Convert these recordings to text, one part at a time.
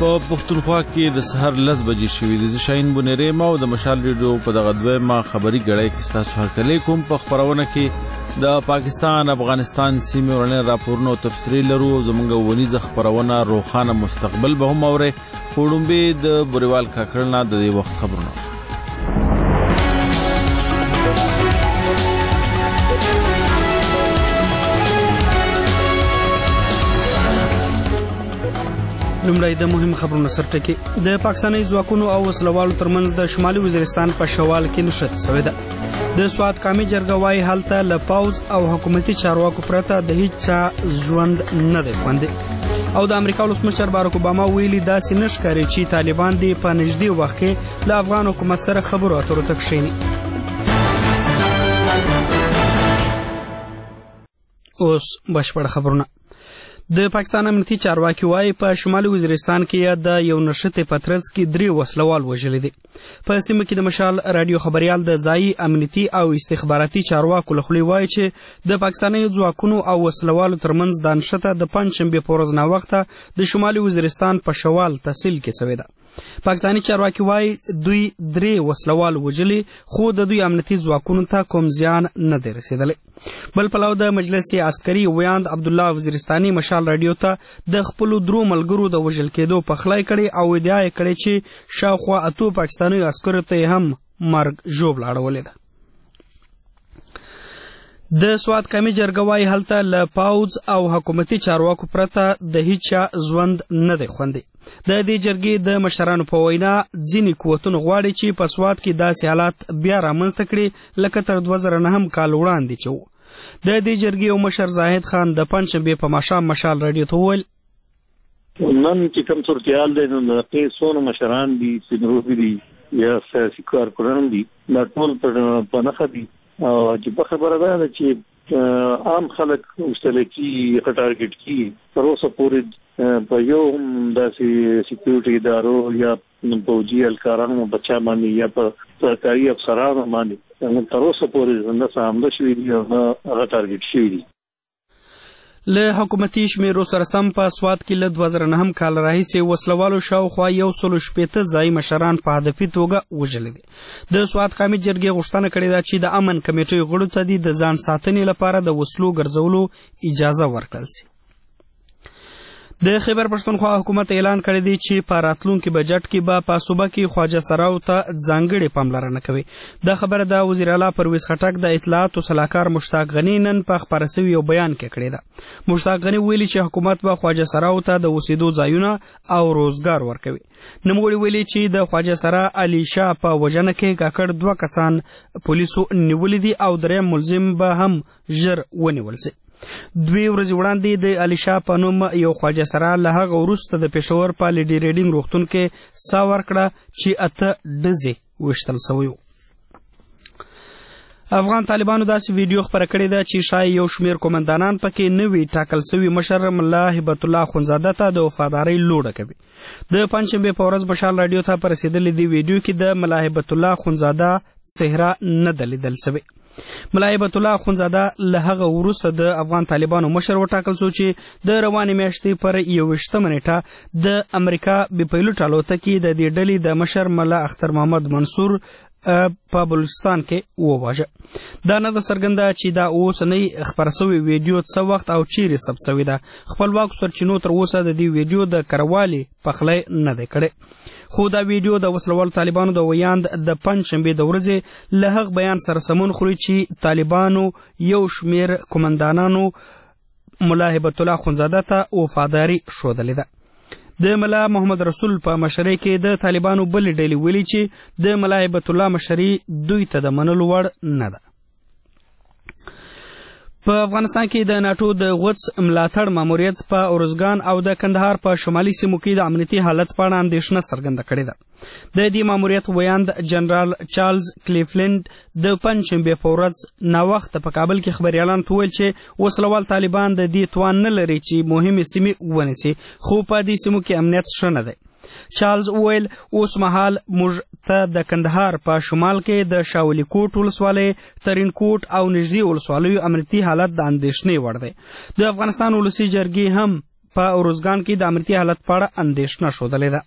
په پښتونخوا کې د سحر 10 بجې شوې دي. زه شاهین بونیری ما او د مشال ریډیو په دغه دویمه خبري غړۍ کې ستاسو هرکلی کوم. په خبرونه کې د پاکستان افغانستان سیمې ورنه راپورونه او تفسیری لرو. زموږ ونیزه خبرونه روخانه مستقبل به هم اوري. وړومبې د بوریوال کاکړنا د دې وخت خبرونه. لومړی د مهم خبرونو سرټکی. د پاکستاني ځواکونو او وسلوالو ترمنځ د شمالي وزیرستان په شوال کې نښته شوې ده. د سوات قامي جرګه وايي هلته له پوځ او حکومتي چارواکو پرته د هیڅ چا ژوند نه دی خوندي. او د امریکا ولسمشر باراک اوباما ویلي داسې نه ښکاري چې طالبان دې په نږدې وخت کې له افغان حکومت سره خبرو اترو ته کښېني. اوس بشپړ خبرونه. د پاکستان امنیتي چارواکي وايي په شمالي وزیرستان کې د یو نښتې په ترڅ کې 3 وسلوال وژلي دي. په سیمه کې د مشال رادیو خبريال د ځایي امنیتي او استخباراتي چارواکو له خولې وايي چې د پاکستاني ځواکونو او وسلوالو ترمنځ د نښته د پنځشنبې په ورځ ناوخته د شمالي وزیرستان په شوال تحصیل کې شوې ده. پاکستاني چارواکي وايي دوی 3 وسلوال وژلي خو د دوی امنیتي ځواکونو ته کوم زیان نه دی رسیدلی. بل پلو د مجلس عسکري ویاند عبدالله وزیرستاني مشال رادیو ته د خپلو 3 ملګرو د وژل کېدو پخلی کړی او ادعا یې کړې چې شاوخوا 8 پاکستاني عسکرو ته هم مرګ ژوبله اړولې ده. د سوات قامي جرګه وايي هلته له پوځ او حکومتي چارواکو پرته د هیڅ ژوند نه دی خوندي. د دې جرګې د مشرانو په وینا ځینې قوتونه غواړي چې په سوات کې داسې حالات بیا رامنځته کړي لکه تر 2009 کال وړاندې چې و. د دې جرګې یو مشر زاهد خان د پنځشنبې په ماښام مشال رادیو ته وویل نن چې کوم صورتحال دی نو د څونه مشران دي سیندروبي دي یا سیاسي کارکونان دي دا ټول په نښه دي او چې په خبره ده چې عام خلک مستلکی ټارګټ کی تر اوسه پورې په یو داسې سکیورټي ادارو یا پوځي اهلکارانو بچا باندې یا په سرکاري افسرانو باندې تر اوسه پورې نه سامده شوي دي او نه هغه ټارګټ شوي دي. له حکومتي شمیرو سره سم په سوات کې له 2009 کال راهیسې وسلوالو شاوخوا 160 ځایي مشران په هدفي توګه وژلي دي. د سوات قامي جرګې غوښتنه کړې ده چې د امن کمیټې غړو ته د ځان ساتنې لپاره د وسلو ګرځولو اجازه ورکړل شي. د خیبر پښتونخوا حکومت اعلان کړی دی چې په راتلونکي بجټ کې به په صوبه کې خواجه سراو ته ځانګړې پاملرنه کوي. دا خبره د وزیر اعلی پرویز خټک د اطلاعاتو سلاکار مشتاق غنی نن په خپاره شوي یو بیان کې کړې ده. مشتاق غنی ویلي چې حکومت به خواجه سراو ته د اوسېدو ځایونه او روزګار ورکوي. نوموړي ویلي چې د خواجه سرا علي شاه په وژنه کې کاکړ 2 کسان پولیسو نیولي دي او 3 ملزم به هم ژر ونیول شي. 2 ورځې وړاندې د علي شاه په نوم یو خواجه سرا له هغه وروسته د پېښور په لیډي ریډینګ روغتون کې ساه ورکړه چې 8 ډزې ویشتل شوی و. افغان طالبانو داسې ویډیو خپره کړې ده چې شاید یو شمېر قومندانان پکې نوي ټاکل شوي مشر ملا هبت الله خونزاده ته د وفادارۍ لوړه کوي. د پنځشنبې په ورځ مشال رادیو ته په رسېدلې دې ویډیو کې د ملا هبت الله خونزاده څهره نه ده لیدل شوې. ملا هبت الله خونزاده له هغه وروسته د افغان طالبانو مشر وټاکل شو چې د روانې میاشتې پر 21 نیټه د امریکا بپیلوټ الوتکې د دې ډلې د مشر ملا اختر محمد منصور په بلوچستان کې وواژه. دا نه ده څرګنده چې دا اوسنۍ خپره شوې ویډیو څه وخت او چیرې ثبت شوې ده. خپلواکو سرچینو تر اوسه د دې ویډیو د کروالي پخلی نه دی کړی. خو دا ویډیو د وسلوالو طالبانو د ویاند د پنځشنبې د ورځې له هغه بیان سره سمون خوري چې طالبانو یو شمېر قومندانانو ملا هبت الله خونزاده ته وفاداري ښودلې ده. د ملا محمد رسول په مشرۍ کې د طالبانو بلې ډلې ویلي چې د ملا هبت الله مشري دوی ته د منلو وړ نه ده. په افغانستان کې د ناټو د غوڅ ملاتړ ماموریت په ارزګان او د کندهار په شمالي سیمو کې د امنیتي حالت په اړه اندېښنه څرګنده کړې ده. د دې ماموریت ویاند جنرال چارلز کلیفلند د پنځشنبې په ورځ ناوخته په کابل کې خبریالانو ته وویل چې وسلوال طالبان د دې توان نه لري چې مهمې سیمې ونیسي خو په دې سیمو کې امنیت ښه نه دی. چارلز وویل اوس مهال موږ ته د کندهار په شمال کې د شاولی کوټ ولسوالۍ ترین کوټ او نږدې ولسوالیو امنیتي حالت د اندېښنې وړ دی. د افغانستان ولسي جرګې هم په اروزګان کې د امنیتي حالت په اړه اندېښنه ښودلې ده.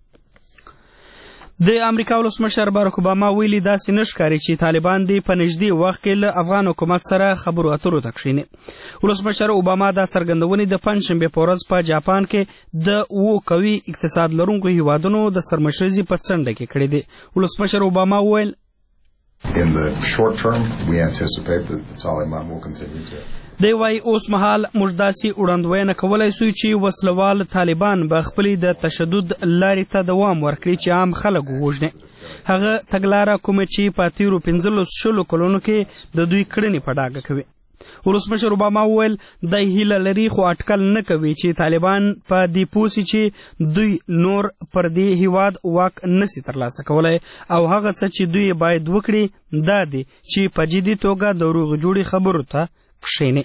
د امریکا ولسمشر باراک اوباما ویلي داسې نه ښکاري چې طالبان دې په نږدې وخت کې له افغان حکومت سره خبرو اترو ته کښېني. ولسمشر اوباما دا څرګندونې د پنجشنبې په ورځ په جاپان کې د 7 قوي اقتصاد لرونکو هیوادونو د سرمشرزي په څنډه کې کړې دي. ولسمشر اوباما وویل In the short term, we anticipate that the Taliban will continue to. دی وايي اوس مهال موږ داسې وړاندوینه کولی سو چې وسلوال طالبان به خپلې د تشدد لارې ته دوام ورکړي چې عام خلک ووژني. هغه تګلاره کومه چې په تېرو 15 کلونو کې د دوی کړنې په ډاګه کوي. ولسمشر اوباما وویل دی هیله لري خو اټکل نه کوي چې طالبان په دې پوه سي چې دوی نور پر دې هیواد واک نسي ترلاسه کولی او هغه څه چې دوی باید وکړي دا دی چې په جدي توګه د روغ جوړې خبرو ته کښېني.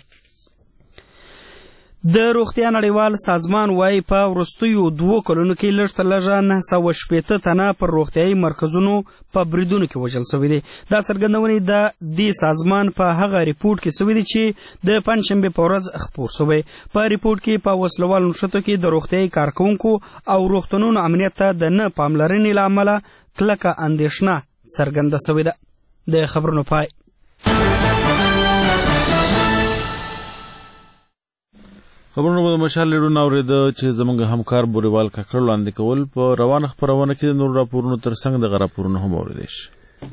د روغتیا نړیوال سازمان وايي په وروستیو 2 کلونو کې لږ تر لږه 980 تنه پر روغتیایي مرکزونو په بریدونو کې وژل شوي دي. دا څرګندونې د دې سازمان په هغه ریپورټ کې شوي دي چې د پنجشنبې په ورځ خپور شوی. په ریپورټ کې په وسلوالو نښتو کې د روغتیایي کارکوونکو او روغتونونو امنیت ته د نه پاملرنې له امله کلکه اندېښنه څرګنده شوې ده. د خبرونو پای. خبرونه به د مشال لیډونه اورېده چې زموږ همکار بوریوال کاکړ وړاندې کول. په روانه خپرونه کې د نور راپورونو ترڅنګ دغه راپورونه هم اورېدی شي.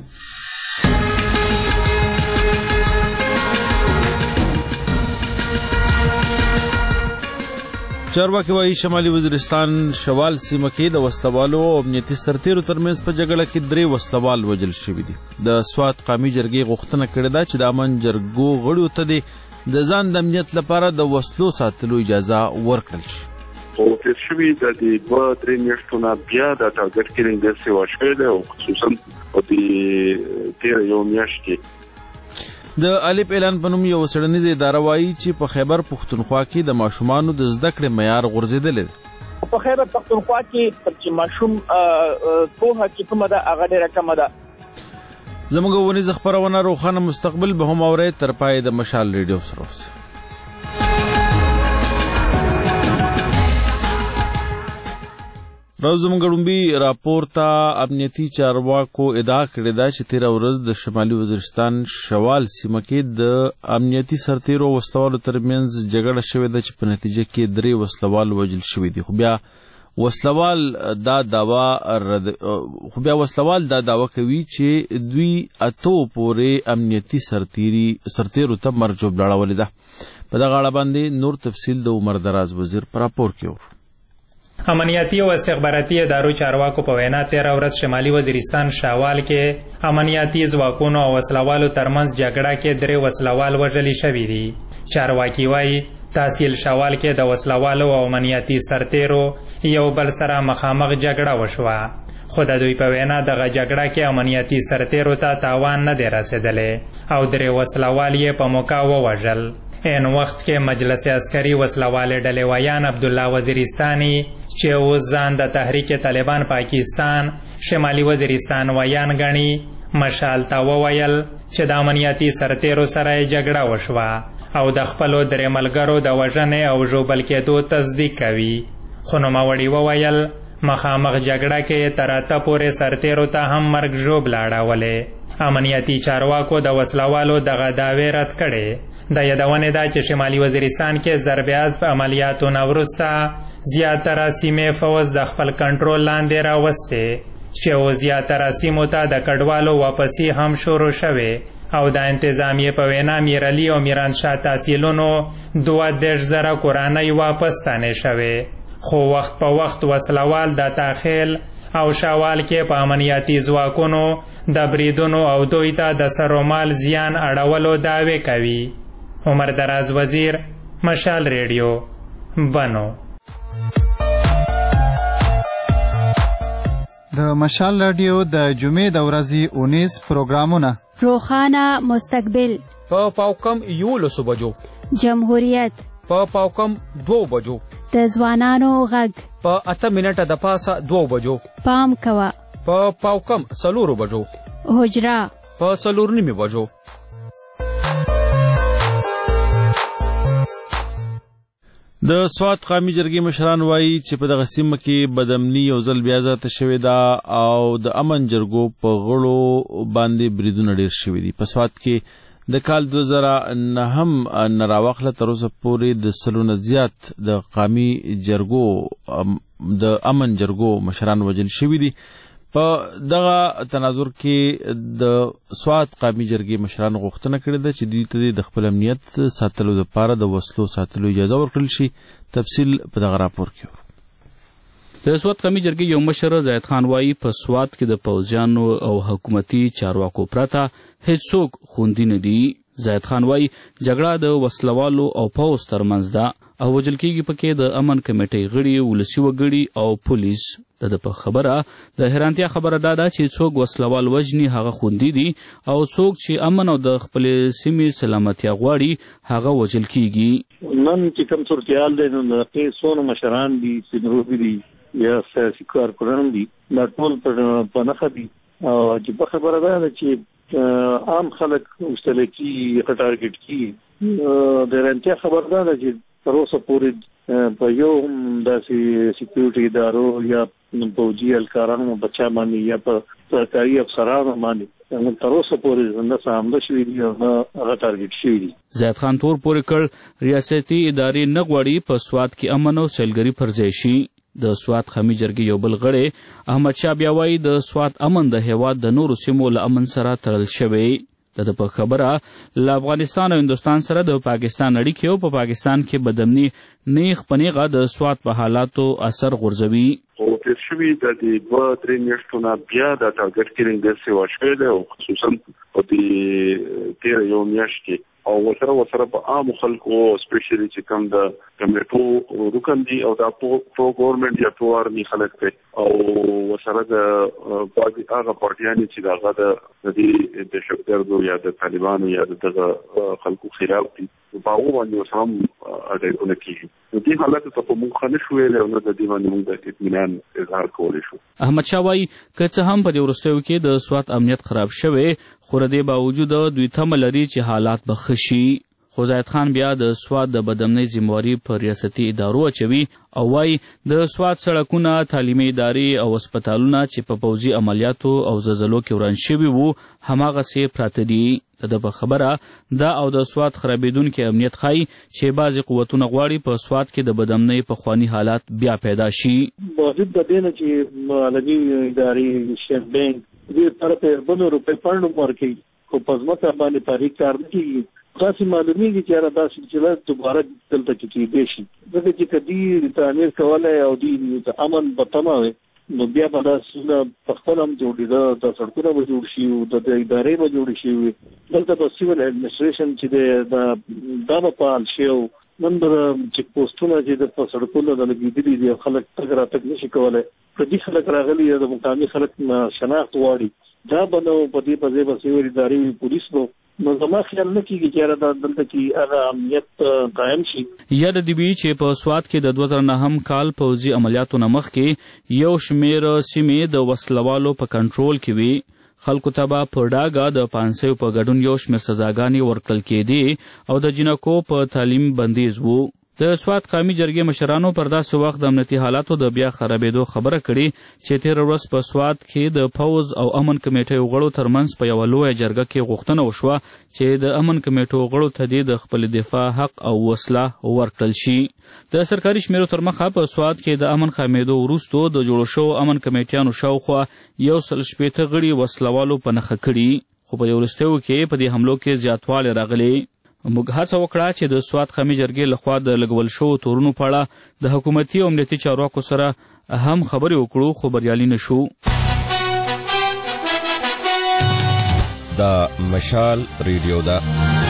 چارواکي وایي شمالي وزیرستان شوال سیمه کې د وسلوالو او امنیتي سرتیرو ترمنځ په جګړه کې 3 وسلوال وژل شوي دي. د سوات قومي جرګې غوښتنه کړې ده چې د امن جرګو غړیو ته د ځان د امنیت لپاره د وسلو ساتلو اجازه ورکړل شي. او تیر شوي د 2-3 میاشتو نه بیا د ټارګټ کیلینګ داسې وشوی دی او خصوصا په دې تېره یو میاشت کې د الف اعلان په نوم یو څېړنیزه اداره وایي چې په خیبر پښتونخوا کې د ماشومانو د زده کړې معیار غورځېدلی دی. په خیبر پښتونخوا کې چې ماشوم پوهه چې کومه ده هغه ډېره کمه ده. زموږ ونیزه خپرونه روښانه مستقبل به هم اورئ. تر پای د مشال ریډیو سره اوسئ. راځو زموږ ړومبي راپور ته امنیتي چارواکو ادعا کړې ده چې تېره ورځ د شمالي وزیرستان شوال سیمه کې د امنیتي سرتیرو او وسلوالو ترمنځ جګړه شوې ده چې په نتیجه کې 3 وسلوال وژل شوي دي. خو بیا وسلوال دا دعوا کوي چې دوی 8 پورې امنیتي سرتیرو ته مرګ ژوبله اړولې ده. په دغه اړه باندې نور تفصیل د عمر دراز وزیر په راپور کې اورو. امنیتي او استخباراتي ادارو چارواکو په وینا 13 ورځ شمالي وزیرستان شاوال کې امنیتي ځواکونو او وسلوالو ترمنځ جګړه کې 3 وسلوال وژل شوي دي. چارواکي وایي تحصیل شوال کې د وسلوالو او امنیتي سرتیرو یو بل سره مخامخ جګړه وشوه. خو د دوی په وینا دغه جګړه کې امنیتي سرتیرو ته تاوان نه دی رسېدلی او 3 وسلوال یې په موقع ووژل. این وخت کې مجلس عسکري وسلوالې ډلې ویان عبدالله وزیرستاني چې اوس ځان د تحریک طالبان پاکستان شمالي وزیرستان ویان ګڼي مشال ته وویل چې د امنیتي سرتیرو سره یې جګړه وشوه او د خپلو 3 ملګرو د وژنې او ژوبل کېدو تصدیق کوي. خو نوموړي وویل مخامخ جګړه کې تر 8 پورې سرتیرو ته هم مرګ ژوبله اړولې. امنیتي چارواکو د وسلوالو دغه دعوې رد کړې. د یادونې ده چې شمالي وزیرستان کې ضرب عضب عملیاتو نه وروسته زیاتره سیمې فوج د خپل کنټرول لاندې راوستې چې اوس زیاتره سیمو ته د کډوالو واپسي هم شروع شوې او د انتظامیې په وینا میرعلي او میرانشاه تحصیلونو 32,000 کورنۍ واپس ستانې شوې. خو وخت په وخت وسلوال د تاخیل او شاوال کې په امنیتي ځواکونو د بریدونو او دوی ته د سرومال زیان اړولو دعوې کوي. عمر دراز وزیر مشال ریډیو بنو. د مشال رادیو د جمعې د ورځې 19 پروګرامونه: روښانه مستقبل په پاوکم 11 بجو، جمهوریت په پاوکم 2 بجو، د ځوانانو غږ په 8 منټه د پاسه 2 بجو، پام کوه په پاوکم 4 بجو، حجره په 4:30 بجو. د سوات قومي جرګې مشران وایي چې په دغه سیمه کې بدامني یو ځل بیا زیاته شوې ده او د امن جرګو په غړو باندې بریدونه ډېر شوي دي. په سوات کې د کال 2009 نه راواخله تر اوسه پورې د 100 نه زیات د قومي جرګو د امن جرګو مشران وژل شوي دي. په دغه تناظر کې د سوات قومي جرګې مشران غوښتنه کړې ده چې دوی ته د خپل امنیت ساتلو لپاره د وسلو ساتلو اجازه ورکړل شي. تفصیل په دغه راپور کې. د سوات قومي جرګې یو مشر زاهد خان وایي په سوات کې د پوځیانو او حکومتي چارواکو پرته هیڅوک خوندي نه دي. زاهد خان وایي جګړه د وسلوالو او پوځ ترمنځ ده او وژل کېږي پکې د امن کمیټې غړي، ولسي وګړي او پولیس. د په خبره د حیرانتیا خبره دا ده چې څوک وسلوال وژني هغه خوندي دي او څوک چې امن او د خپلې سیمې سلامتیا غواړي هغه وژل کېږي. نن چې کوم صورتحال دی نو د څونه مشران دي، سیندروبي دي یا سیاسي کارکونان دي، دا ټول په نښه دي او چې په خبره ده چې عام خلک مستلکی ټارګټ کیږي. د حیرانتیا خبره ده چې تر اوسه پورې په یو داسې سکیورټي ادارو یا پوځي اهلکارانو بچا باندې یا په سرکاري افسرانو باندې تر اوسه پورې نه حمله شوې دي او نه هغه ټارګټ شوي دي. زاهد خان تور پورې کړ ریاستي ادارې نه غواړي په سوات کې امن او سیلګري پر ځای شي. د سوات قومي جرګې یو بل غړی احمد شاه بیا وایي د سوات امن د هیواد د نورو سیمو له امن سره تړل شوی. د په خبره له افغانستان او هندوستان سره د پاکستان اړیکې او په پاکستان کې بدامني نیغ په نیغه د سوات په حالاتو اثر غورځوي. او تیر شوي د 2-3 میاشتو نه بیا د ټارګټ کیلینګ داسې وشوی دی او خصوصا په دې تیر یو میاشت کې او ورسره په عام خلکو سپیشلی چې کوم د کمیټو رکن دي او د پرو ګورنمنت یا پرو آرمي خلک دي او ورسره د هغه پارټیانې چې دغه د دې دهشتګردو یا د طالبانو یا دغه خلکو خلاف دي په هغه باندې ورسره هم اټیکونه کیږي. نو دې حالت ته په موږ نه شوې له نو د دې باندې موږ د اطمینان اظهار کولی شو. احمد شاه وایي که څه هم په دې وروستیو کې د سوات امنیت خراب شوی خو د دې باوجود دوی تمه لري چې حالات به ښه شي. خو زاهد خان بیا د سوات د بدامنۍ ذمہواري په ریاستي ادارو اچوي او وایي د سوات سړکونه، تعلیمي ادارې او هسپتالونه چې په پوځي عملیاتو او زلزلو کې وران شوي وو هماغسې پراته دي. د په خبره دا او د سوات خرابېدونکي امنیت ښایي چې بعضې قوتونه غواړي په سوات کې د بدامنۍ پخواني حالات بیا پیدا شي. باوجود د دې نه چې عالمي ادارې شیخ بینک دې طرف اربن روپۍ پاڼو ورکوي خو په ځمکه باندې تحریک کار نه کېږي. داسې معلومیږي چې هغه داسې چې دوباره دلته کې کېدی شي ځکه چې که دوی تعمیر کولی او دوی د امن په تمه وي نو بیا به دا سونه په خپل هم جوړېده، د سړکونه به جوړ شي، د ادارې به جوړې شي وي، دلته به سیول ایډمنسټریشن چې دی دا به فعال شي او نن به چیک پوسټونه چې د په سړکونو د لګېدلي دي خلک تګ راتګ نشي کولی. پردي خلک راغلي د مقامي خلک شناخت غواړي دا به نو په دې په ځای به سیول ادارې پولیس به نو زما خیال نه کېږي چې دلته کې هغه امنیت قایم شي. یاد دې وي چې په سوات کې د 2009 کال پوځي عملیاتو نه مخکې یو شمېر سیمې د وسلوالو په کنټرول کې وي. خلکو ته به په ډاګه د 500 په ګډون یو شمېر سزاګانې ورکړل کېدې او د جنکو په تعلیم بندیز وو. د سوات قومي جرګې مشرانو پر داسې وخت د امنیتي حالاتو د بیا خرابېدو خبره کړې چې تېره ورځ په سوات کې د پوځ او امن کمیټې غړو ترمنځ په یوه لویه جرګه کې غوښتنه وشوه چې د امن کمیټو غړو ته دې د خپل دفاع حق او وسله ورکړل شي. د سرکاري شمیرو تر مخه په سوات کې د امن خامېدو وروستو د جوړو شوو امن کمیټیانو شاوخوا 160 غړي وسلوالو په نښه کړي خو په دې وروستیو کې په دې حملو کې زیاتوالی راغلی. موږ هڅه وکړه چې د سوات قومي جرګې لخوا د لګول شوو تورونو په اړه د حکومتي او امنیتي چارواکو سره هم خبرې وکړو خو بریالي نه شو. دا مشال ریډیو ده.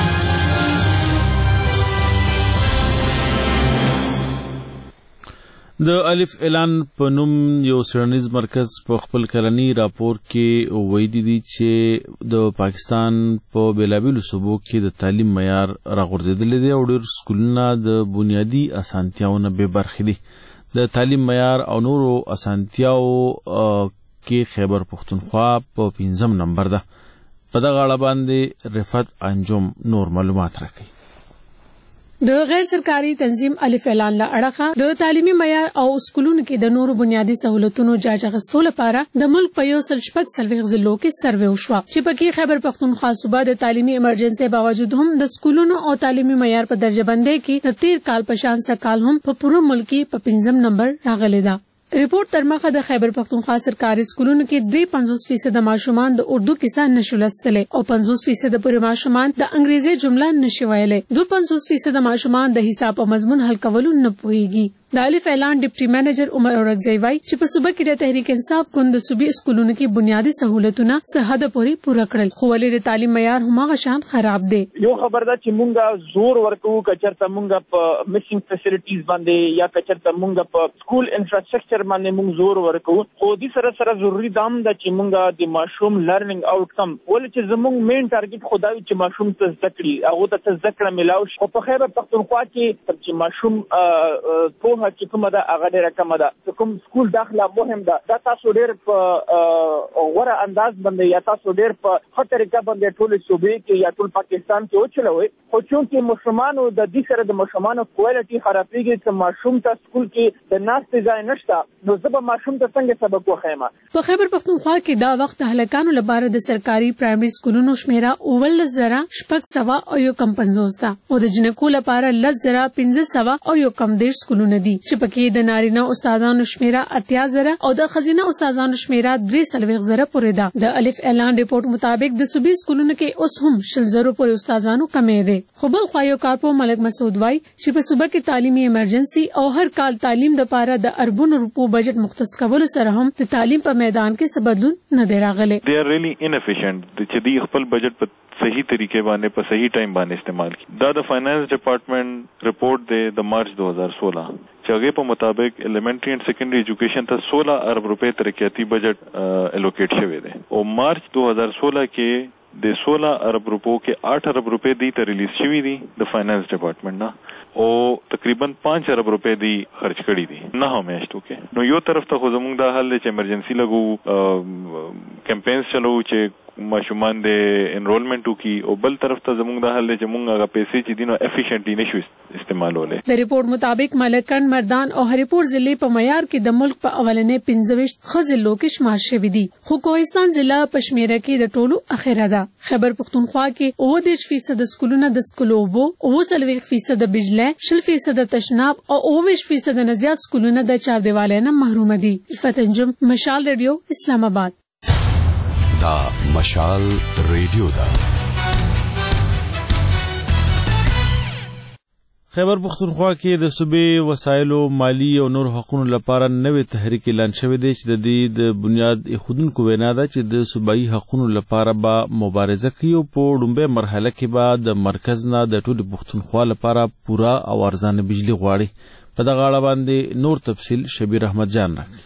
د الف اعلان په نوم یو څېړنیز مرکز په خپل کلني راپور کې ویلي دي چې د پاکستان په بېلابېلو صوبو کې د تعلیم معیار راغورځېدلی دی او ډېر سکولونه د بنیادي اسانتیاو نه بې برخې دي. د تعلیم معیار او نورو اسانتیاو کې خیبر پښتونخوا په 5 نمبر ده. په دغه اړه باندې رفعت انجم نور معلومات راکوي. د غیر سرکاري تنظیم الف اعلان لا اړه د تعلیمي معیار او سکولونو کې د نورو بنیادی سہولتونو جاج اخیستو لپاره د ملک په یو سل شپږ څلوېښت ضلعو کې سروې وشوه چې پکې خیبر پختونخوا صوبه د تعلیمي ایمرجنسي باوجود هم د سکولونو او تعلیمي معیار په درجه بندۍ کې د تیر کال په شان سکال هم په پوره ملک کې په 5م نمبر راغلی ده. ریپورت تر مخه د خیبر پختونخوا سرکاري سکولونو کې 53% ماشومان د اردو کیسه نشو لوستلی او 50% پورې ماشومان د انګریزي جمله نشي ویلی. 52% ماشومان د حساب او مضمون حل کولو نه پوهیږي. د الف اعلان ډیپټي منیجر عمر اورکزی وایي چې په صوبه کې د تحریک انصاف ګوند د صوبې سکولونو کې بنیادی سہولتونه څه حد پورې پوره کړل خو ولې د تعلیم معیار هماغه شان خراب دی. یو خبر ده چې مونږه زور ورکو کچرته مونږه په میسنګ فیسیلیټیز باندې یا کچرته مونږه په سکول انفراستراکچر باندې مونږ زور ورکو خو دې سره ضروري دام ده چې مونږه د ماشوم لرنینګ آوټکم ولې چې زموږ مین ټارګټ خدای چې ماشوم ته زده کړي هغه ته زده کړه ملاوي او په خیبر پختونخوا کې چې ماشوم په هڅه کومه ده هغه ډیره کمه ده کوم سکول داخله مهم ده دا تاسو ډیر په غوړه انداز باندې یا تاسو ډیر په ښه طریقه باندې ټول صوبې کې یا ټول پاکستان کې وچلوي خو چونکې ماشومانو د دې سره د ماشومانو کوالټي خرابېږي چې ماشوم ته سکول کې د ناستې ځای نشته نو زه به ماشوم ته څنګه سبق وښیم. په خیبر پختونخوا کې دا وخت د هلکانو لپاره د سرکاري پرایمري سکولونو شمیره 19,650 او یو کم 50 ده او د جنکو لپاره 10,500 او یو کم 10 سکولونه دي چې پکې د نارینه استادانو شمیره 80,000 او د ښځینه استادانو شمیره 43,000 پورې ده. د الف اعلان ریپورت مطابق د صوبې سکولونو کې اوس هم 0 پورې استادانو کمې دي. خو بل خوا یو کارپو ملک مسعود وایي چې په صوبه کې تعلیمي ایمرجنسي او هر کال تعلیم لپاره د اربونو روپو بجټ مختص کولو سره هم د تعلیم په میدان کې څه بدلون نه دی راغلی. They are really inefficient چې دوی خپل بجټ په صحیح طریقې باندې په صحیح ټایم باندې استعمال کړي. دا د فاینانس ډپارټمنټ رپورٹ دی د مارچ 2016 چې هغه په مطابق ایلیمنټری اینڈ سیکنډری ایجوکیشن ته 16 ارب روپے ترقیاتی بجټ الوکیټ شوی دی او مارچ 2016 کې د 16 ارب روپو کې 8 ارب روپے دی ته ریلیز شوی دی د فاینانس ډپارټمنټ نه او تقریبا 5 ارب روپے دی خرج کړي دي نه همیشتو کې. نو یو طرف ته خو زموږ دا حل چې ایمرجنسي لګو کمپینز چلو چې ماشومان د انرولمنت وکي او بل طرف ته زموږ دا حل چې موږ هغه پیسې چې دینو افیشنټلی نشو استعمالولې. د ریپورت مطابق ملکن مردان او هریپور ضلع په معیار کې د ملک په اولنې 15 ضلعو کې شمار شوي دي خو کوهستان ضلع په شمیره کې د ټولو اخره ده. خیبر پختونخوا کې 29% سکولونه د سکولو اوبو 40% د بجلی 60% تشناب او 20% نه زیات سکولونه د چاردیوالۍ نه محروم دي. فتنجم مشال ریډیو اسلام آباد. دا مشال ریډیو دا خیبر پختونخوا کې د صوبې وسایلو مالی او نور حقوقو لپاره نوې تحریک اعلان شوی دی چې د دې د بنیاد ایښودونکو وینا ده چې د صوبایي حقوقو لپاره به مبارزه کوي او په لومړۍ مرحله کې به د مرکز نه د ټولې پختونخوا لپاره پوره او ارزانه بجلی غواړي. په دغه اړه باندې نور تفصیل شبیر احمد جان راکړي.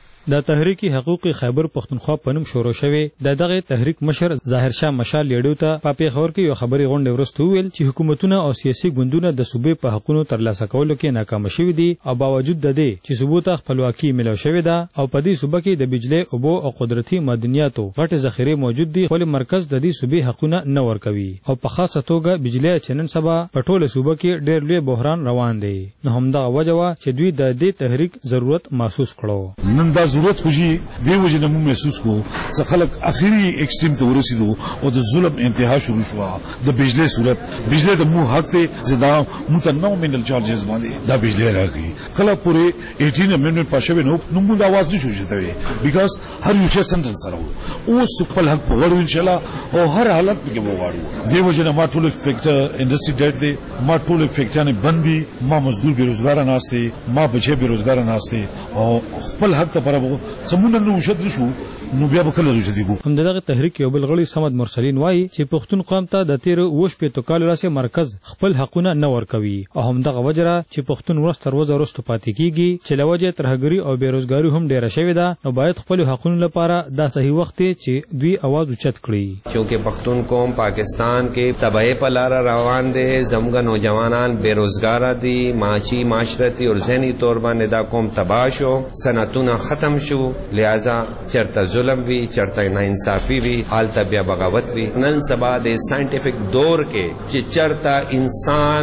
د تحریک حقوق خیبر پختونخوا په نوم شروع شوی د دغه تحریک مشر ظاهر شاه مشال لیډو ته په پیښور کې یو خبري غونډه ورسته ویل چې حکومتونه او سیاسي ګوندونه د صوبې په حقوقو ترلاسه کولو کې ناکام شوي دي او باوجود د دې چې صوبو ته خپلواکي ملو شوې ده او په دې صوبه کې د بجلی اوبو او قدرتي معدنیاتو غټ ذخیره موجود دي خو مرکز د دې صوبې حقوقونه نه ورکوي او په خاصه توګه بجلی چنن سبا په ټوله صوبه کې ډېر لوی بحران روان دی. نو همدغه وجه وا چې دوی د دې تحریک ضرورت محسوس کړو. نن دا ضرورت خوشي دی وجه نه مو محسوس کو څه خلک اخیری ایکسټریم ته ورسېدو او د ظلم انتها شروع شو د بجلی صورت بجلی د مو حق ته زدا متنوع منل چارجز باندې دا بجلی راغی کله پورې 18 امندمنت پښه نو موږ د आवाज نشو شته بیکاز هر یو شی سنټرل سره او خپل حق وغواړو ان شاء الله او هر حالت کې وغواړو. دی وجه نه ما ټول فیکټر انډستری ډیټ دی ما ټول فیکټرانه بندي ما مزدور بیروزګار ناشته ما بچي بیروزګار ناشته او خپل حق ته پربو سمونه نو وشد شو نو بیا به کله وشديګو. هم دغه تحریک یو بل غړي سمد مرسلین وایي چې پښتون قوم ته د 13 په کال راسه مرکز خپل حقونه نه ورکوي او هم دغه وجره چې پښتون ورځ تر ورځې ورستو پاتې کیږي چې لوجه ترهګری او بیروزګاری هم ډیره شوې ده نو باید خپل حقونه لپاره دا صحیح وخت چې دوی आवाज اوچت کړي. چونکه پښتون قوم پاکستان کې تباہی په لار روان دي زموږ نوجوانان بیروزګار دي معاشي معاشرتي او ذهني تور باندې دا قوم تباہ شو صنعتونه ختم شو لہذا چرته ظلم وی چرته ناانصافي وی حالت بیا بغاوت وی. نن سبا د ساينټیفیک دور کې چې چرته انسان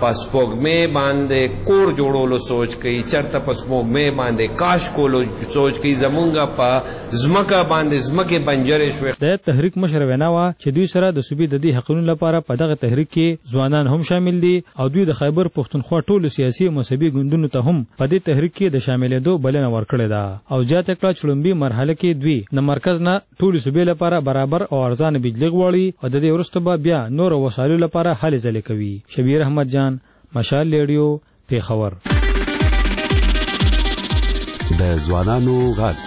پسپوږمې باندې کور جوړولو سوچ کوي، چرته پسپوږمې باندې کاش کولو سوچ کوي، زمونږ په ځمکه باندې ځمکې بنجرې شوې. د تحریک مشر وینا وه چې دوی سره د صوبې د دې حقونو لپاره په دغه تحریک کې ځوانان هم شامل دي او دوی د خیبر پښتونخوا ټولو سیاسي او مذهبي ګوندونو ته هم په دې تحریک کې د شاملېدو بلنه ورکړې ده او زیاته کړه چې لومړی مرحله کې دوی د مرکز نه ټولو صوبې لپاره برابر او ارزانه بجلي غواړي او د دې وروسته به بیا نور وسایلو لپاره هلې ځلې کوي. شبیر احمد جان، مشال ریډیو، پیښور. د ځوانانو غږ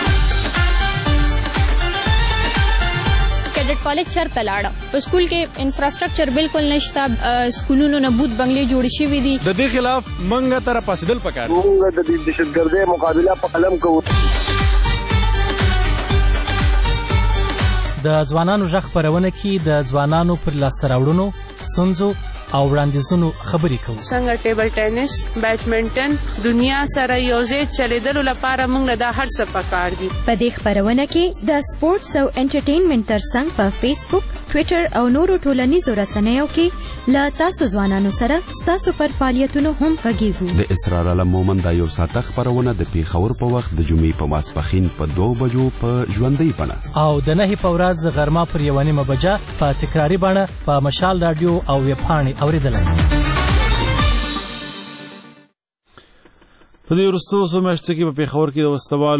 کیډټ کالج چرته لاړه، په سکول کې انفراستراکچر بالکل نشته، سکولونو نه بوت بنگلې جوړ شوي دي. د دې خلاف منګه تر پاسدل پکار، موږ د دهشتګردۍ مقابله په قلم کوو. د ځوانانو غږ خپرونه کې د ځوانانو پر لاسته راوړنو، ستونزو او وړاندیزونو خبرې کوو. څنګه ټیبل ټینس، بیډمنټن دنیا سره یوځای چلیدلو لپاره موږ له دا هر څه پکار دي. په دې خپرونه کې د سپورتس او انټرټینمنټ ترڅنګ په فیسبوک، ټویټر او نورو ټولنیزو رسنیو کې له تاسو ځوانانو سره ستاسو پر فعالیتونو هم غږیږو. د اسرار علم مومند دا یو ساعته خپرونه د پیښور په وخت د جمعې په ماسپښین په 2 بجو په ژوندۍ بڼه او د 9 په ورځ غرمه پر 1:30 بجه په تکراري بڼه په مشال رادیو او ویبپاڼې اوریدلای. په دې وروستو څو میاشتو کې په پیښور کې د